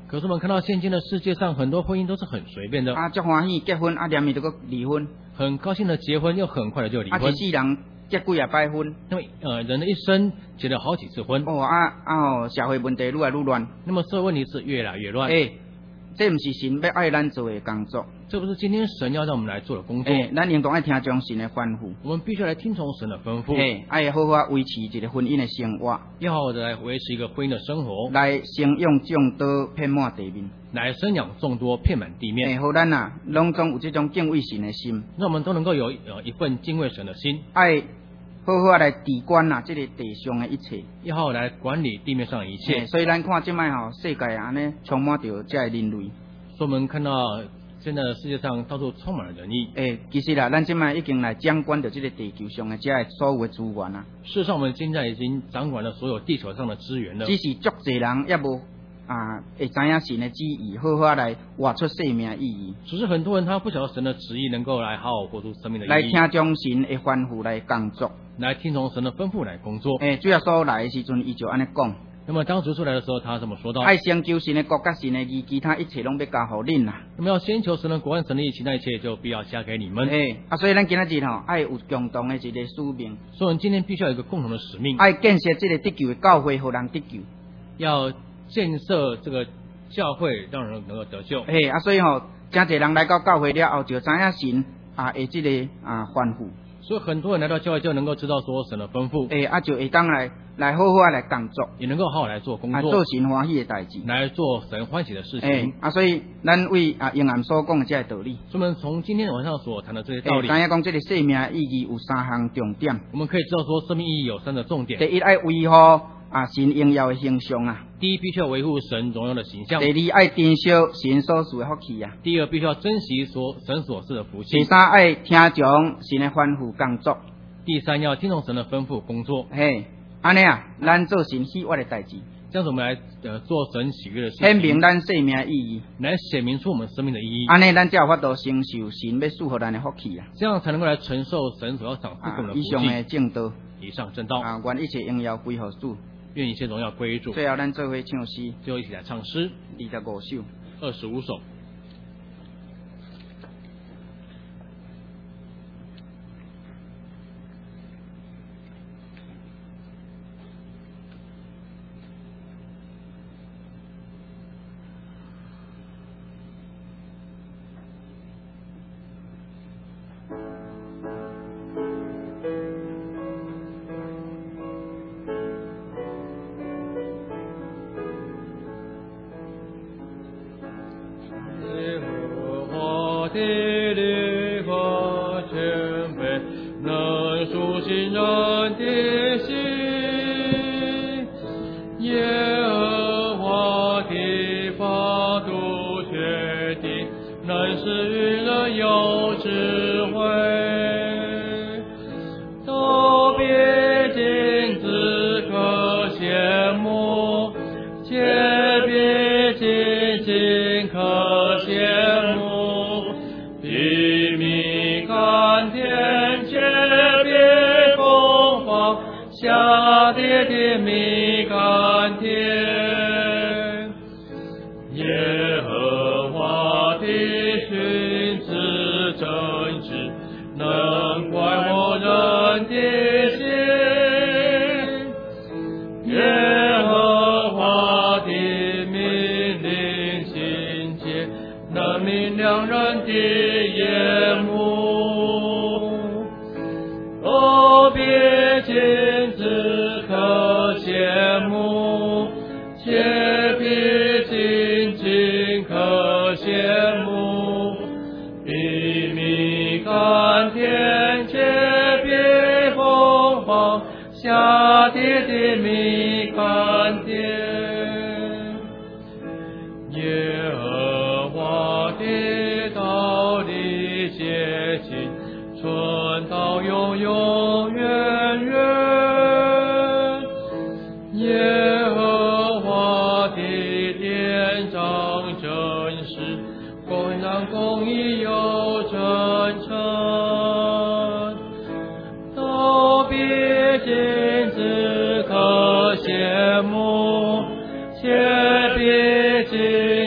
可是我们看到现今的世界上很多婚姻都是很随便的， 啊，足欢喜结婚，啊，念伊就搁离婚， 很高兴的结婚，又很快的就离啊， 婚。 一世人结几啊摆婚， 那么人的一生结了好几次婚， 哦社会问题愈来愈乱， 那么社会问题是越来越乱。 这毋是神要爱咱做的工作， 这不是今天神要让我们来做的工作。 咱应当爱听从神的吩咐， 我们必须来听从神的吩咐。 爱好好维持一个婚姻的生活， 要好好的来维持一个婚姻的生活， 来生养众多，遍满地面， 来生养众多，遍满地面。 好咱拢总有这种敬畏神的心， 让我们都能够有一份敬畏神的心， 爱好好来治管这个地上的一切， 要好好来管理地面上的一切。 所以咱看即摆世界安尼充满着这人类。 所以我们看到现在的世界上到处充满了仁义。 其实啦，咱即摆已经来掌管着这个地球上的这所有的资源啦。 事实上，我们现在已经掌管了所有地球上的资源了。 只是足侪人也无会知影神的旨意，好好来活出生命的意义。 只是很多人他不晓得神的旨意，能够来好好活出生命的意义。 来听从神的吩咐来工作， 来听从神的吩咐来工作。 主耶稣来的时阵，伊就安尼讲。 那么当主出来的时候，他这么说道： 爱先求神的国甲神的义，其他一切拢要交互恁啦。 那么要先求神的国和神的义，其他一切就必要加给你们。 所以咱今仔日爱有共同的一个使命。 所以我们今天必须要有一个共同的使命， 爱建设这个得救的教会，互人得救。 要建设这个教会，让人能够得救。 所以真侪人来到教会了后，就知影神的这个吩咐。 所以很多人来到教会就能够知道说神的吩咐， 就会当来好好来工作， 也能够好好来做工作， 做神欢喜的代志， 来做神欢喜的事情。 所以咱为英暗所讲的这个道理， 所以我们从今天晚上所谈的这些道理， 知影讲这个生命的意义有3项重点。 我们可以知道说生命意义有3个重点。 第一，爱维护神荣耀的形象啊。 第一，必须要维护神荣耀的形象。 第二，爱珍惜神所赐的福气啊。 第二，必须要珍惜神所赐的福气。 第三，爱听从神的吩咐工作。 第三，要听从神的吩咐工作。 安尼咱做神喜悦的代志。 这样子我们来做神喜悦的事情， 显明咱生命的意义， 来显明出我们生命的意义。 安尼咱才有法度承受神要赐予咱的福气啊。 这样才能够来承受神所要赏赐给我们的福气。 以上的正道， 以上正道愿一切荣耀归乎主， 愿一切荣耀归于主。 最后咱做伙唱诗， 最后一起来唱诗 25首 ，25首。 地理和谦卑，能属信人的心。耶和华的法度确定，能使愚人有智慧。道别经自可羡慕，且别经尽可羡慕。地米看天，且别风放，下跌的米看天。耶和华的训词正直，能快活人的心。耶和华的命令心切，能明亮人的眼目。别经自可羡慕，且别经可羡慕。比米看天，且别风放，下跌的米看天。耶和华的道理洁净，存到永永远远。耶和华的典章真实，公然公义有真诚。道别经自可羡慕，且别经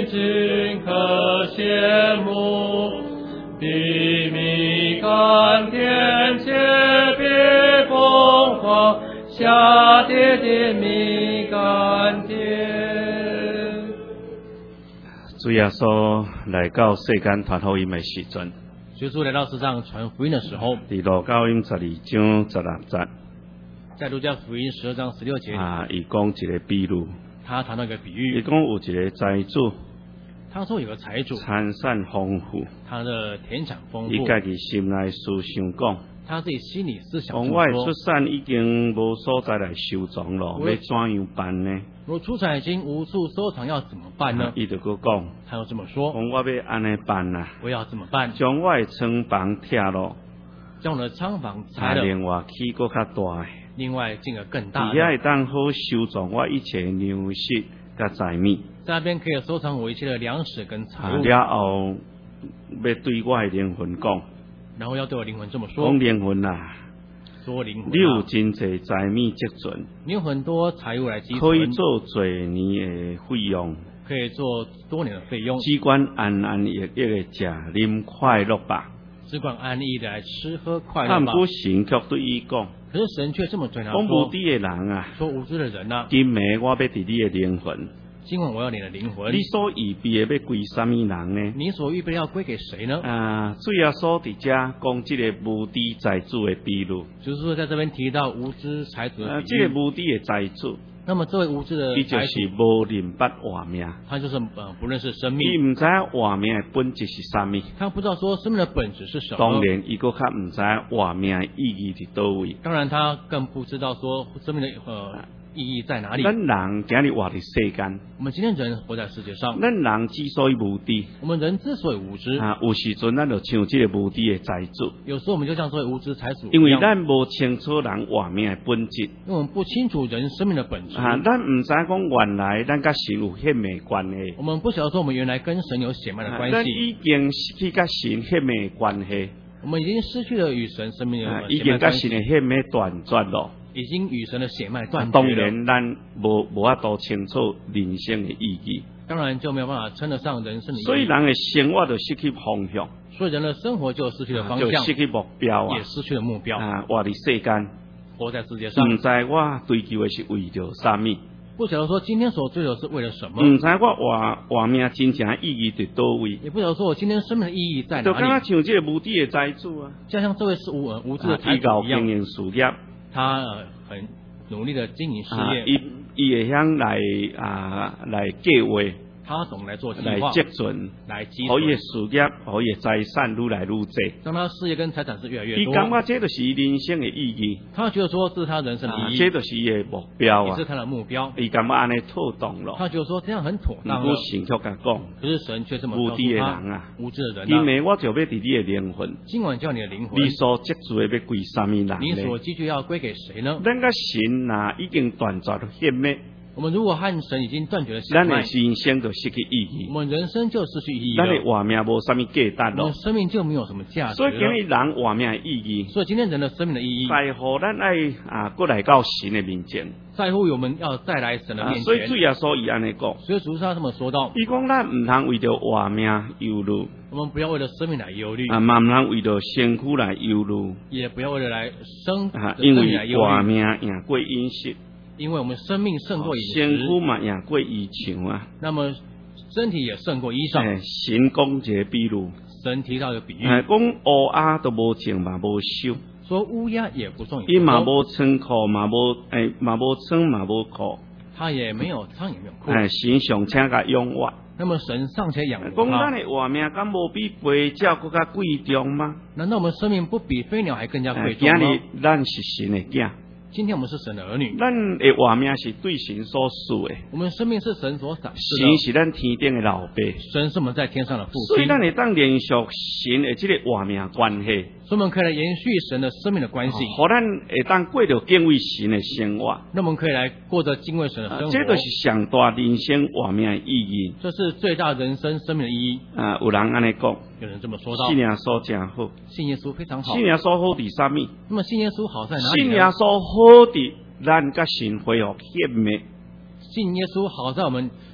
尽可羡慕，比米甘甜且比凤凰下跌的米甘甜。 主耶稣来到世间传福音的时阵， 耶稣来到世上传福音的时候， 伫路加福音12章16节， 在路加福音12章16节里， 伊讲一个比喻， 他谈到一个比伊喻， 讲有一个财主， 他说有个财主， 产产丰富， 他的田产丰富， 伊家己心内思想讲， 他自己心里思想讲这么说： 我的出产已经无所在来收藏咯， 我要怎样办呢？ 我出产已经无处收藏，要怎么办呢？ 伊就搁讲， 他又这么说： 讲我要安尼办啦， 我要怎么办？ 将我的仓房拆咯， 将我的仓房拆了， 另外起搁较大的。 另外建个更大伫遐会的， 当好收藏我一切粮食甲财物， 在那边可以收藏我一切的粮食跟财物。 了后要对我的灵魂讲， 然后要对我灵魂这么说讲：灵魂啦， 说灵魂你有啊， 真侪财物积存， 你有很多财物来积可以存， 做侪年的费用， 可以做多年的费用， 只管安安逸逸的食啉快乐吧。 只管安逸的来吃喝快乐吧。 但不神却对伊讲， 可是神却这么对他讲无说知的人啊，：“ 说无知的人呐、 今暝我要伫你的灵魂， 今晚我要你的灵魂你，所预备的要归什么人呢？” 你所预备要归给谁呢？ 主耶稣伫遮讲即个无知财主的比喻。 就是说，在这边提到无知财主的比这个喻。 无知的财主， 那么这位无知的伊就财主， 是无认捌活命， 他就是不认识生伊命， 毋知影活命的本质是啥物。 他不知道说生命的本质是什么。 当然，伊佫较毋知影活命的意义伫倒位。 当然他更不知道说生命的意义在哪里。 咱人今日活伫世间， 我们今天人活在世界上， 咱人之所以无知， 我们人之所以无知， 有时阵咱就像即个无知的财主， 有时候我们就像这位无知财主一因为样， 咱无清楚人活命的本质， 因为我们不清楚人生命的本质， 咱毋知讲原来咱甲神有血脉关系， 我们不晓得说我们原来跟神有血脉的关系， 咱已经失去甲神血脉的关系， 我们已经失去了与神生命的已经甲血脉关系， 神的血脉断绝咯。 已经与神的血脉断绝当了。 然，咱无法度清楚人生的意义， 当然就没有办法称得上人生的意义。 所以人的生活就失去方向， 所以人的生活就失去了方向， 就失去目标也失去了目标。 活伫世间， 活在世界上， 唔知我追求的是为着啥物， 不晓得说今天所追求是为了什么， 唔知我活命真正的意义伫倒位， 也不晓得说我今天生命的意义在就敢若哪里。 像这个无知的财主啊， 就像这位是无知的财伊搞主一样经，营事业， 他很努力的经营事业， 伊会晓来计划， 他懂来做计来划， 积存， 来积可以的存， 事业，可以的财产愈来愈多。 让他事业跟财产是越来越伊多。 感觉这就是人生的意义， 他觉得说这是他人生的意义， 这就是伊的目标啊也是。他的目标。 伊感觉安尼妥当咯， 他觉得说这样很妥当了毋过，神却甲讲， 可是神却这么告无知的人诉他啊， 无知的人今啊， 暝我就要伫你的灵魂， 今晚叫你的灵魂你，所积聚的要归什么人你所呢？ 积聚要归给谁呢？ 咱甲神已经断绝了血脉， 我们如果和神已经断绝了血咱的脉， 人生就失去意义， 我们人生就失去意义咱的了， 活命无啥物价值咯我们。生命就没有什么价值所以今日了。 人活命的意义， 所以今天人的生命的意义， 在乎咱爱过来到神的面前。 在乎我们要再来神的面所以主前。 耶稣伊安尼讲， 所以主他这么说道： 伊讲咱毋通为着活命忧虑， 我们不要为了生命来忧虑， 嘛毋通为着身躯来忧虑。 也不要为了来生因生命来忧为活虑， 命赢过饮食， 因为我们生命胜过饮身躯食， 嘛赢过衣裳啊。 那么身体也胜过衣裳。 神讲一个比喻， 神提到一个比喻， 讲乌鸦都无种嘛无收， 说乌鸦也不种伊也不收， 嘛无仓库嘛无嘛无仓嘛无库， 它也没有仓也没有库。 神上请甲养活。 那么神尚且养活讲咱它， 的活命敢无比飞鸟更加贵重吗？ 难道我们生命不比飞鸟还更加贵今重吗日？咱是神的囝， 今天我们是神的儿女， 咱的活命是对神所赐的， 我们生命是神所赏赐神的， 是咱天顶的老爸， 神是我们在天上的父亲， 所以咱会当连续神的这个活命关系， 所以我们可以来延续神的生命的关系， 互咱会当过着敬畏神的生活。 那我们可以来过着敬畏神的生活， 这就是上大人生活命的意义。 这是最大人生生命的意义。 有人安尼讲， 有人这么说道信，耶稣真好， 信耶稣非常好。 信耶稣好伫啥物？ 那么信耶稣好在哪里呢？ 信耶稣好伫咱甲神恢复血脉。 信耶稣好在我们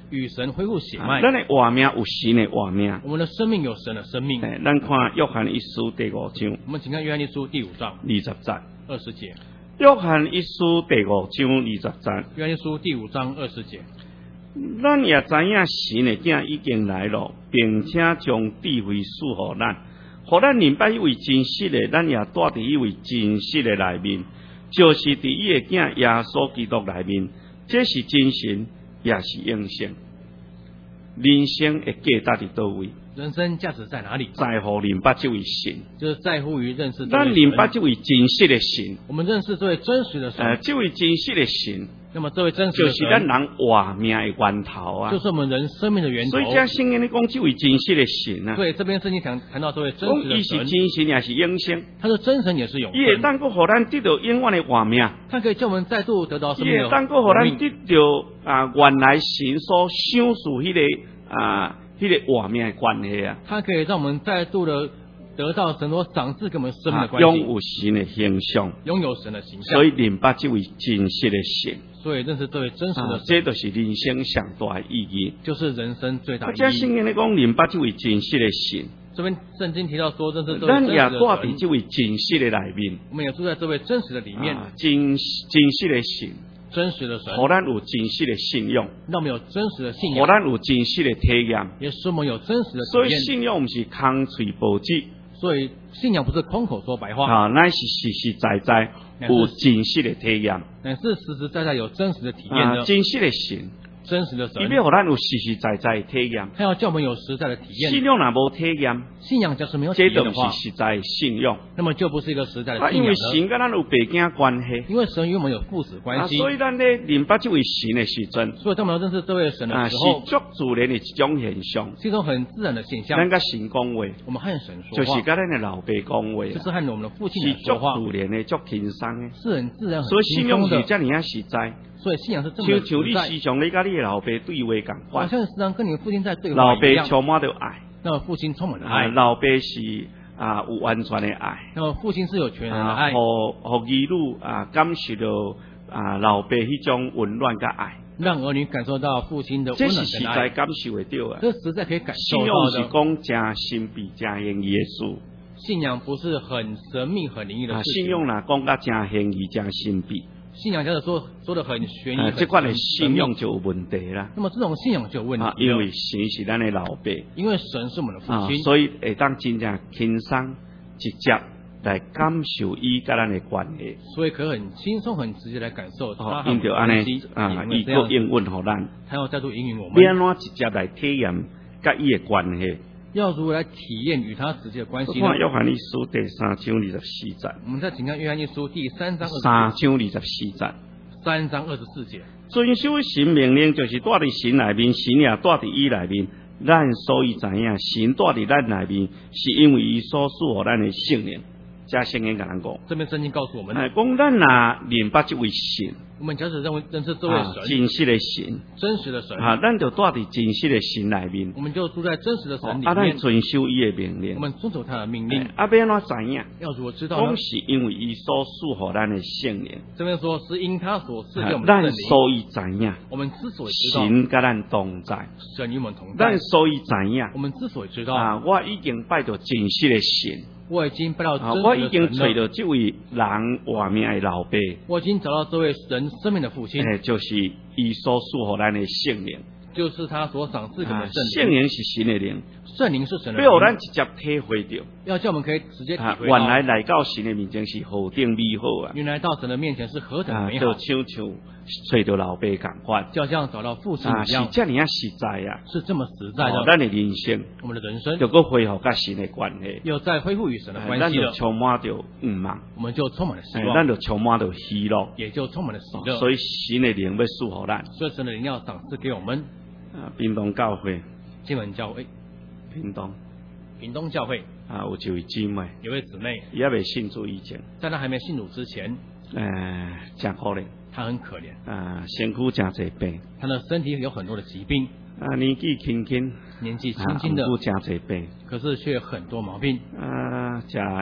与神恢复血脉。 咱的活命有神的活命。 我们的生命有神的生命。 咱看约翰一书第5章。 我们请看约翰一书第5章 20节。 20节。 约翰一书第5章20节。 约翰一书第5章20节。 咱也知影神的囝已经来了，并且将智慧赐予咱，互咱明白一位真实的，咱也带伫一位真实的内面，就是伫伊的囝耶稣基督内面，这是真神，也是永生。人生的价值伫倒位？ 人生价值在哪里？ 在乎明白这位神， 就是在乎于认识这位神。 咱明白这位真实的神， 我们认识这位真实的神。 这位真实的神。 那么这位真实的神就是咱人活命的源头啊， 就是我们人生命的源头。 所以这圣经里讲这位真实的神啊， 对，这边圣经谈到这位真实的神， 伊是真神也是永生， 他是真神也是永生， 伊会当个互咱得到永远的活命， 他可以叫我们再度得到生命的活命， 伊会当个互咱得到原来神所享受迄个活命的关系啊， 他可以让我们再度的得到神所赏赐给我们生命的关系， 拥有神的形象， 拥有神的形象， 所以明白这位真实的神。 所以认识这位真实的神， 这就是人生上大的意义， 就是人生最大的意义。 这圣经里讲明白这位真实的神， 这边圣经提到说，认识这位咱也真实的神， 住伫这位真实的内面， 我们也住在这位真实的里面， 真实的神， 真实的神， 互咱有真实的信仰， 让我们有真实的信仰， 互咱有真实的体验， 也使我们有真实的体验。 所以信仰不是空嘴保证， 所以信仰不是空口说白话乃是实实在在有真实的体验， 乃是实实在在有真实的体验的。 真实的神， 真实的神， 伊要互咱有实实在在的体验。 他要叫我们有实在的体验。 信仰若无体验， 信仰假使没有体验的话， 这就不是实在的信仰。 那么就不是一个实在的信仰了。 因为神跟咱有背景关系， 因为神与我们有父子关系， 所以咱咧明白这位神的时阵， 所以当我们认识这位神的时候， 是足自然的一种现象， 是一种很自然的现象。 咱甲神讲话， 我们和神说话， 就是跟咱的老爸讲话， 就是和我们的父亲说话， 是足自然的、足轻松的， 是很自然、很所以信仰的。 是这样实在。 所以信仰是这么实在。 像你时常你跟你的老爸对话共款， 好像时常跟你的父亲在对话一样。 老爸充满着爱， 那么父亲充满了爱。 老爸是有完全的爱， 那么父亲是有全然的爱， 互儿女感受到老爸迄种温暖甲爱， 让儿女感受到父亲的温暖跟爱。 这是实在感受会到啊！ 这实在可以感受信到的。 仰是讲真神秘、真灵异的事。 信仰不是很神秘、很灵异的事情。 信仰啦，讲甲真灵异、真神秘。 信仰假如说的很悬疑， 这款的信仰就有问题啦。 那么这种信仰就有问题， 因为神是咱的老爸， 因为神是我们的父亲， 所以会当真正轻松直接来感受伊甲咱的关系， 所以可以很轻松、很直接来感受他因着安尼伊个应允互咱， 他要再度应允我们， 要安怎直接来体验甲伊的关系？ 要如何来体验与他直接的关系呢？ 看约翰一书第3章24节。 我们再请看约翰一书第3章 24节。 3章24节。 遵守神命令，就是住伫神内面，神也住伫伊内面。咱所以知影，神住伫咱内面，是因为伊所赐予咱的圣灵。这圣经甲咱讲， 这边圣经告诉我们， 讲咱若明白这位神， 我们假使认识这位神， 真实的神， 真实的神， 咱就住伫真实的神内面， 我们就住在真实的神里面， 咱遵守伊的命令， 我们遵守他的命令。 要安怎知影？ 要如何知道呢？ 讲是因为伊所赐予咱的圣灵。 这边说是因他所赐给我们的圣灵， 咱所以知影， 我们之所以知道神甲咱同在， 神与我们同在， 咱所以知影， 我们之所以知道， 我已经拜到真实的神。 我已经拜到真实的神了， 我已经找到这位人活命的老爸， 我已经找到这位人生命的父亲， 就是伊所赐予咱的圣灵， 就是他所赏赐给我们的圣灵。 圣灵是神的灵， 圣灵是神的灵， 要咱直接体会到， 要叫我们可以直接体会到， 原来来到神的面前是何等美好啊！ 原来到神的面前是何等美好， 就像找到老爸共款， 就像找到父亲一样， 是这样实在啊， 是这么实在的。 咱的人生， 我们的人生， 就搁恢复甲神的关系， 又再恢复与神的关系了， 咱就充满着望， 我们就充满了希望， 咱就充满着喜乐， 也就充满了喜乐。 所以神的灵要赐予咱， 所以神的灵要赏赐给我们。 屏东教会， 金门教会， 屏东教会有一位姊妹， 有位姊妹， 也未信主以前， 在她还没信主之前， 真可怜， 她很可怜， 身躯真侪病， 她的身体有很多的疾病， 年纪轻轻， 年纪轻轻的， 真侪病， 可是却很多毛病，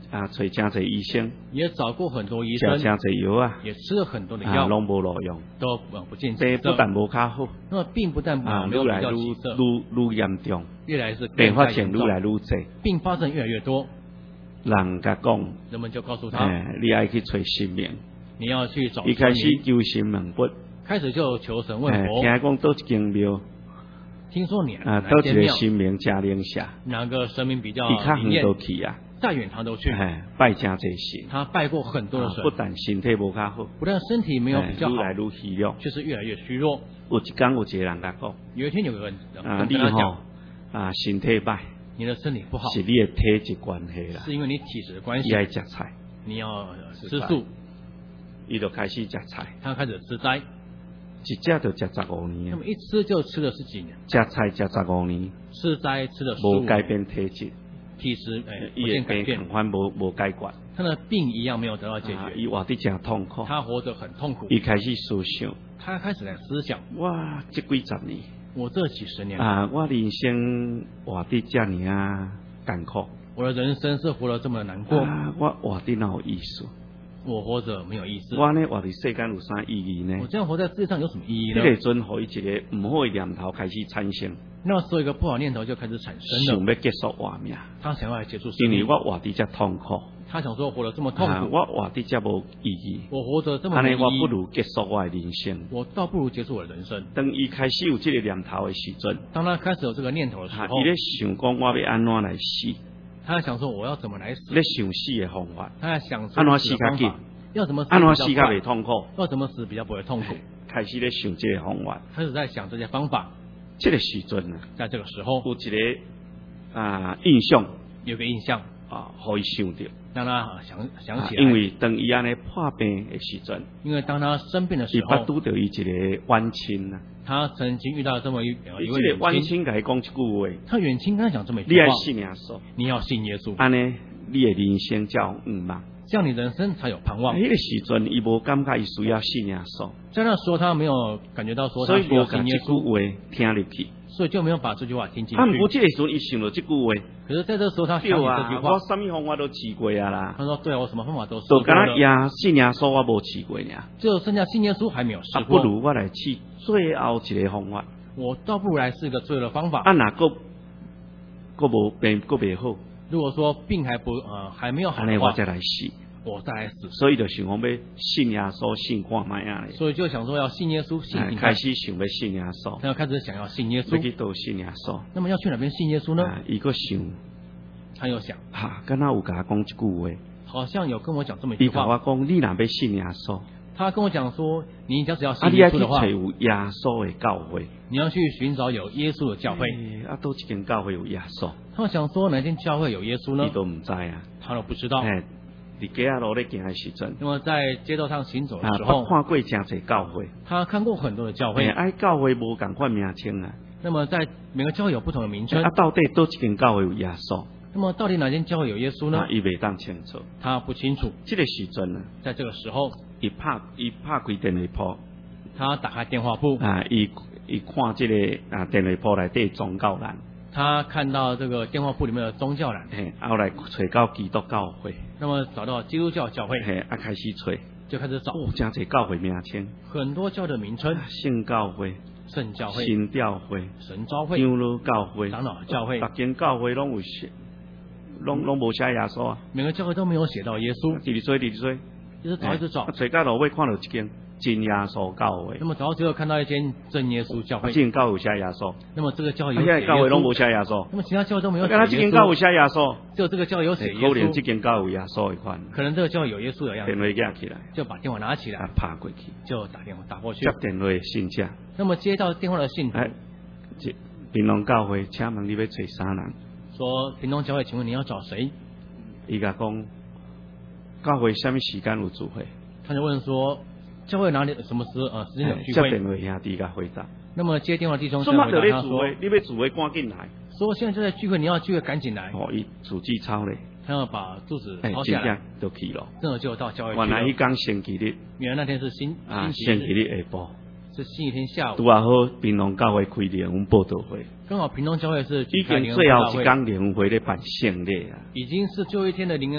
找真侪医生， 也找过很多医生， 食真侪药啊， 也吃了很多的药， 拢无路用， 都不见起病色。 不但无较好， 那么病不但没有比愈来较起色， 愈严重， 越来是并更加严重发症愈来愈侪。 并发症越来越多， 人甲讲， 人们就告诉他， 你爱去找神明， 你要去找一开始神明， 求神问佛， 开始就求神问佛。 听讲倒一间庙， 听说你哪倒一个间庙神明加灵下， 哪个神明比较伊较远灵验， 都去啊， 再远他都去。 拜真侪神， 他拜过很多的神， 不但身体无较好， 不但身体没有比较好， 愈来愈虚弱。 却是越来越虚弱。 有一天有一个人甲讲， 有一天有个人你跟他讲， 身体歹， 你的身体不好， 是你的体质关系啦， 是因为你体质的关系伊，爱食菜， 你要吃素。 伊就开始食菜， 他开始吃斋， 一食就食15年那么，一吃就吃了10几年， 食菜食15年， 吃斋吃了15 无改年， 变体质， 体质不伊的见改变病情，况无解决， 他的病一样没有得到解决， 伊活得真痛苦， 他活得很痛苦。 伊开始思想， 他开始来思想， 哇，这几十年我这几十年， 我人生活得这么艰苦， 我的人生是活得这么难过， 我活得哪有意思？ 我活着没有意思。 我呢活伫世间有啥意义呢我？这样活在世界上有什么意义呢？ 这个阵，互伊一个唔好的念头开始产生， 那时候一个不好念头就开始产生了， 想要结束活命， 他想要来结束生命， 因为我活得这痛苦， 他想说活得这么痛苦， 我活得这无意义， 我活着这么安尼我没意义， 不如结束我的人生。 我倒不如结束我的人生。 当伊开始有这个念头的时阵， 当他开始有这个念头的时候伊，咧想讲我要安怎来死， 他在想说我要怎么来死， 咧想死的方法， 他在想安怎死死较紧的方法，要怎么死安怎比较快死较袂痛苦， 要怎么死比较不会痛苦， 开始咧想这个方法。 开始在想这些方法。 这个时阵呢， 在这个时候有一个印象有个印象， 互伊想着。 让他想起来， 因为当伊安尼破病的时阵， 因为当他生病的伊捌时候， 拄着伊一个冤亲啊。 他曾经遇到这么一这位个冤远亲， 亲甲伊讲一句话： 他远亲跟他讲这么一你爱句话， 信耶稣， 你要信耶稣， 安尼你的人生才有希望。 这样你人生才有盼望。 迄个时阵，伊无感觉伊需要信耶稣， 在那时候他没有感觉到说所他需要以无甲这句信耶稣， 话听入去。 所以就没有把这句话听进啊，毋过去。 这个时阵，伊想到这句话， 可是在这时候他想对起这句啊， 话我，什么方法都试过啊啦， 他说：“对啊，我什么方法都试就过了， 敢若信耶稣我无试过尔， 就剩下信耶稣还没有试不过。 如我来试最后一个方法。 我倒不如来试一个最后的方法。 啊，若无病，佫袂好， 如果说病还没有好的话， 安尼我再来试。 我再来死。 所以就想讲要信耶稣，信看卖啊咧。 所以就想说要信耶稣，信看开始想要信耶稣， 他要开始想要信耶要稣。 去倒信耶稣。 那么要去哪边信耶稣呢？ 伊佫想， 他又想， 敢若有甲我讲一句话， 好像有跟我讲这么一句伊甲我话。 讲，你若要信耶稣， 他跟我讲说，你只要啊， 信你爱去找耶稣的话， 有耶稣的教会。 你要去寻找有耶稣的教会。 倒一间教会有耶稣， 他想说哪间教会有耶稣呢伊？都毋知啊。 他都不知道。 伫街仔路咧行的时阵， 那么在街道上行走的时候， 看过真侪教会， 他看过很多的教会。 教会无共款名称啊。 那么在每个教会有不同的名称。 到底倒一间教会有耶稣？ 那么到底哪间教会有耶稣呢？ 伊袂当清楚。 他不清楚。 这个时阵呢， 在这个时候， 伊拍开电话簿， 他打开电话簿， 伊看这个电话簿内底宗教栏， 他看到这个电话簿里面的宗教栏， 后来找到基督教会， 那么找到基督教教会， 开始找， 就开始找， 真侪教会名称， 很多教的名称， 圣教会、 圣教会、 新教会、 神召会、 长老教会、 长老教会， 各间教会拢有写，拢无写耶稣啊， 每个教会都没有写到耶稣， 直追， 一直找一直找， 找到落尾看到一间真耶稣教会， 那么找到最后看到一间真耶稣教会， 这间教会有写耶稣， 那么这个教会有现写耶在教会拢无稣， 写耶稣， 那么其他教会都没有写这耶稣， 间教会写耶稣， 只有这个教会有写耶可能这稣， 间教会有耶稣的款， 可能这个教会有耶稣的样电子， 话架起来， 就把电话拿起来， 拍过去， 就打电话打过去接，电话的信者， 那么接到电话的信徒平龙教会，请问你要找啥人？ 说屏东教会，请问你要找谁？ 伊甲讲，教会什么时间有聚会？ 他就问说，教会哪里什么时间有聚会？ 接电话兄弟甲回答。 那么接电话弟兄做乜就咧他说， 聚会？你要聚会赶紧来。 说现在就在聚会，你要聚会赶紧来。 伊主记抄咧， 他要把柱子抄真下来， 正就去咯。 正好就到教会去原来了。 迄天星期日， 原来那天是星期星期日， 日下晡， 是星期天下午， 拄啊好平龙教会开联欢报道会， 刚好屏东教会是已举开经最后一联恩布道会， 天联欢会咧办圣礼啊。 已经是最后一天的灵恩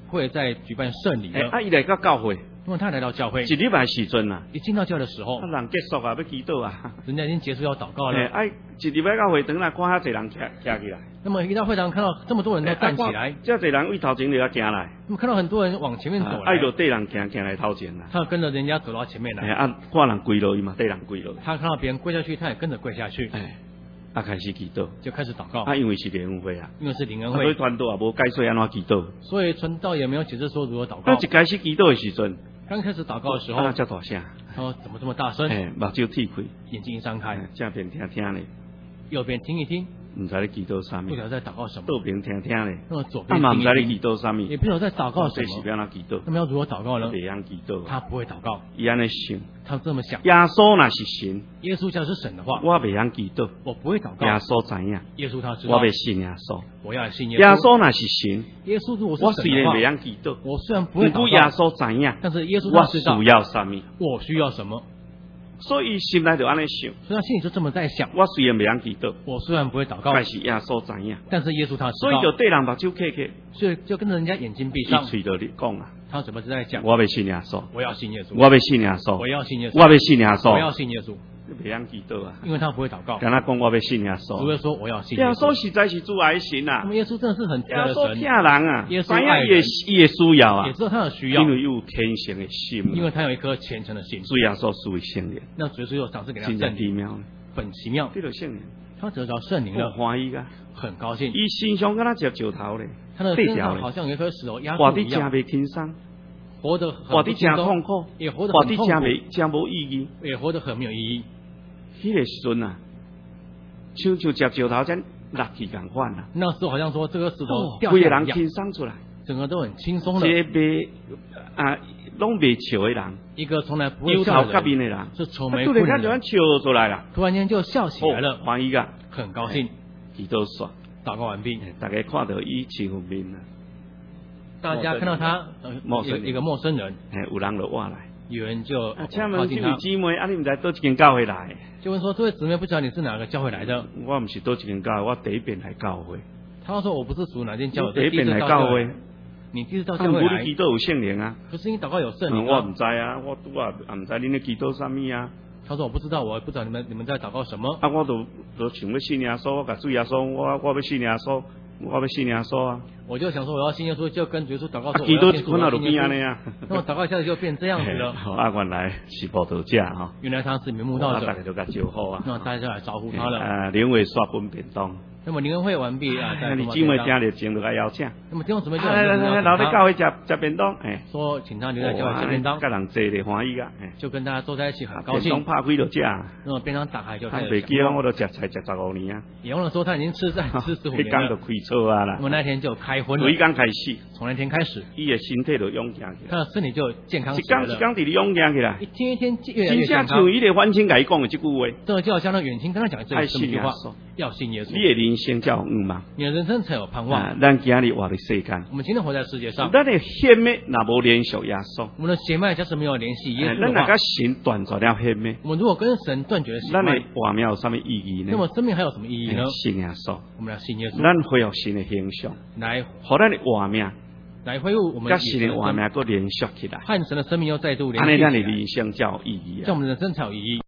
会在举办圣礼了。 伊来到教会， 因为他来到教会， 一礼拜时阵啊， 一进到教会的时候， 人结束啊，要祈祷啊， 人家已经结束要祷告了。 一礼拜到会堂来看遐侪人站起来。 那么一到会堂看到这么多人都站起来， 这侪人为头前就要行来。 那么看到很多人往前面走来， 就对人行来头前啦。 他跟着人家走到前面来。 看人跪落去嘛，对人跪落。 他看到别人跪下去，他也跟着跪下去。 开始祈祷， 就开始祷告。 因为是灵恩会啊， 因为是灵恩会， 所以传道也无解说安怎祈祷。 所以传道也没有解释说如何祷告。 一开始祈祷的时阵， 刚开始祷告的时候， 叫大声， 他说怎么这么大声？ 目睭闭开， 眼睛一张开， 正边听听咧， 右边听一听， 唔知你祈祷啥物， 不晓得在祷告什么。 右边听听咧， 那么左边听一听， 唔知你祈祷啥物， 也不晓得在祷告什么。 是要哪祈祷？ 那么要如何祷告呢？ 袂晓祈祷， 他不会祷告。 伊安尼想， 他这么想。 耶稣若是神， 耶稣假如是神的话， 我袂晓祈祷， 我不会祷告。 耶稣知影， 耶稣他知道， 我要信耶稣， 我要信耶稣。 耶稣若是神， 耶稣如果是我神的话， 虽然袂晓祈祷， 我虽然不会祷告， 耶稣知影， 但是耶稣我他知道需要啥物， 我需要什么。 所以心内就安尼想， 所以他心里就这么在想。 我虽然袂晓祈祷， 我虽然不会祷告， 但是耶稣知影， 但是耶稣他知道， 所以就对人目睭开开， 所以就跟着人家眼睛闭上， 伊嘴就讲啊， 他嘴巴就在讲， 我要信耶稣， 我要信耶稣， 我要信耶稣， 我要信耶稣， 我要信耶稣， 我要信耶稣。 袂晓祈祷啊， 因为他不会祷告， 跟他讲我要信耶稣， 只会说我要信耶稣实在是主爱神啊， 那么耶稣真的是很慈爱的神， 耶稣听人啊， 耶稣爱人， 伊的需要啊， 也知道他的需要， 因为有虔诚的心， 因为他有一颗虔诚的心， 主耶稣赐予圣灵， 那主耶稣又赏赐给他圣灵， 很奇妙， 得到圣灵， 他得着圣灵了， 欢喜噶， 很高兴， 伊身上跟他只石头咧， 他的身上好像有一颗石头压活住一样， 得真袂轻松。 活得活得真痛苦， 也活得活很痛苦， 真无意义， 也活得很没有意义。 迄个时阵啊，像石头真落去共款啊。 那时候好像说这个石头掉规下来一样， 个人轻松出来， 整个都很轻松的。 一个袂拢袂笑的人， 一个从来不会忧笑头甲面的人， 的人， 是愁眉突苦脸的人， 然间就笑出来了， 突然间就笑起来了， 欢喜噶， 很高兴。 祈祷煞， 祷告完毕， 大家看到伊前面啊， 大家看到他一个陌生人， 有人就挖来。 有人就请靠近他问这位，姊妹，你唔知倒一间教会来？ 就问说：“这位姊妹，不知道你是哪个教会来的我唔是倒一间教会，我第一遍来教会。？” 他说：“我不是属哪间教会， 第一遍来教会， 你第一次到教会来， 你祈祷有圣灵啊？ 可是你祷告有圣灵我唔知啊，我唔知恁咧祈祷啥物啊？ 他说：“我不知道，我不知道你们在祷告什么。” 我都想要信耶稣，我甲主耶稣，我要信耶稣，我要信耶稣啊！ 我就想说我要信耶稣，就跟主耶稣祷告说：“ 祈祷我要信一看就变安尼啊！ 那么祷告一下子就变这样子了。 原来是报道者哈， 原来他是名目道者， 大家都甲招呼啊！ 那大家就来招呼他了。 灵会刷分便当。 那么灵恩会完毕啊， 你姊妹听着前就该邀请。 那么弟兄姊妹就来留在教会吃便当， 说请他留在教会吃便当， 甲人坐咧欢喜噶， 就跟大家坐在一起很高兴。 便当拍开就吃， 那么便当打开就开始。 袂记我都吃菜吃15年啊！ 也忘了说他已经吃15年了。 迄天就开车啊啦。 那么那天就开荤了。 一天开始， 从那天开始， 伊的身体就勇健起来， 他的身体就健康起来了。 一天伫勇健起来， 一天一天越来越健康。 真正像伊的反清甲伊讲的这句话， 这就好像那远亲跟他讲这句话，要信耶稣， 你的人生才有圆满， 你的人生才有盼望。 咱今日活在世间， 我们今天活在世界上， 咱的血脉若无连续耶稣， 我们的血脉假使没有联系耶稣咱的话， 哪个神断绝了血脉？ 我们如果跟神断绝了血咱的脉， 活命有什么意义呢？ 那么生命还有什么意义呢？ 信耶稣， 我们要信耶稣， 咱恢复神的形象， 来互咱的活命， 来恢复我们甲神的活命，搁连续起来， 和神的生命又再度联安尼咱的系起来， 人生才有意义啊！ 这样我们的人生才有意义。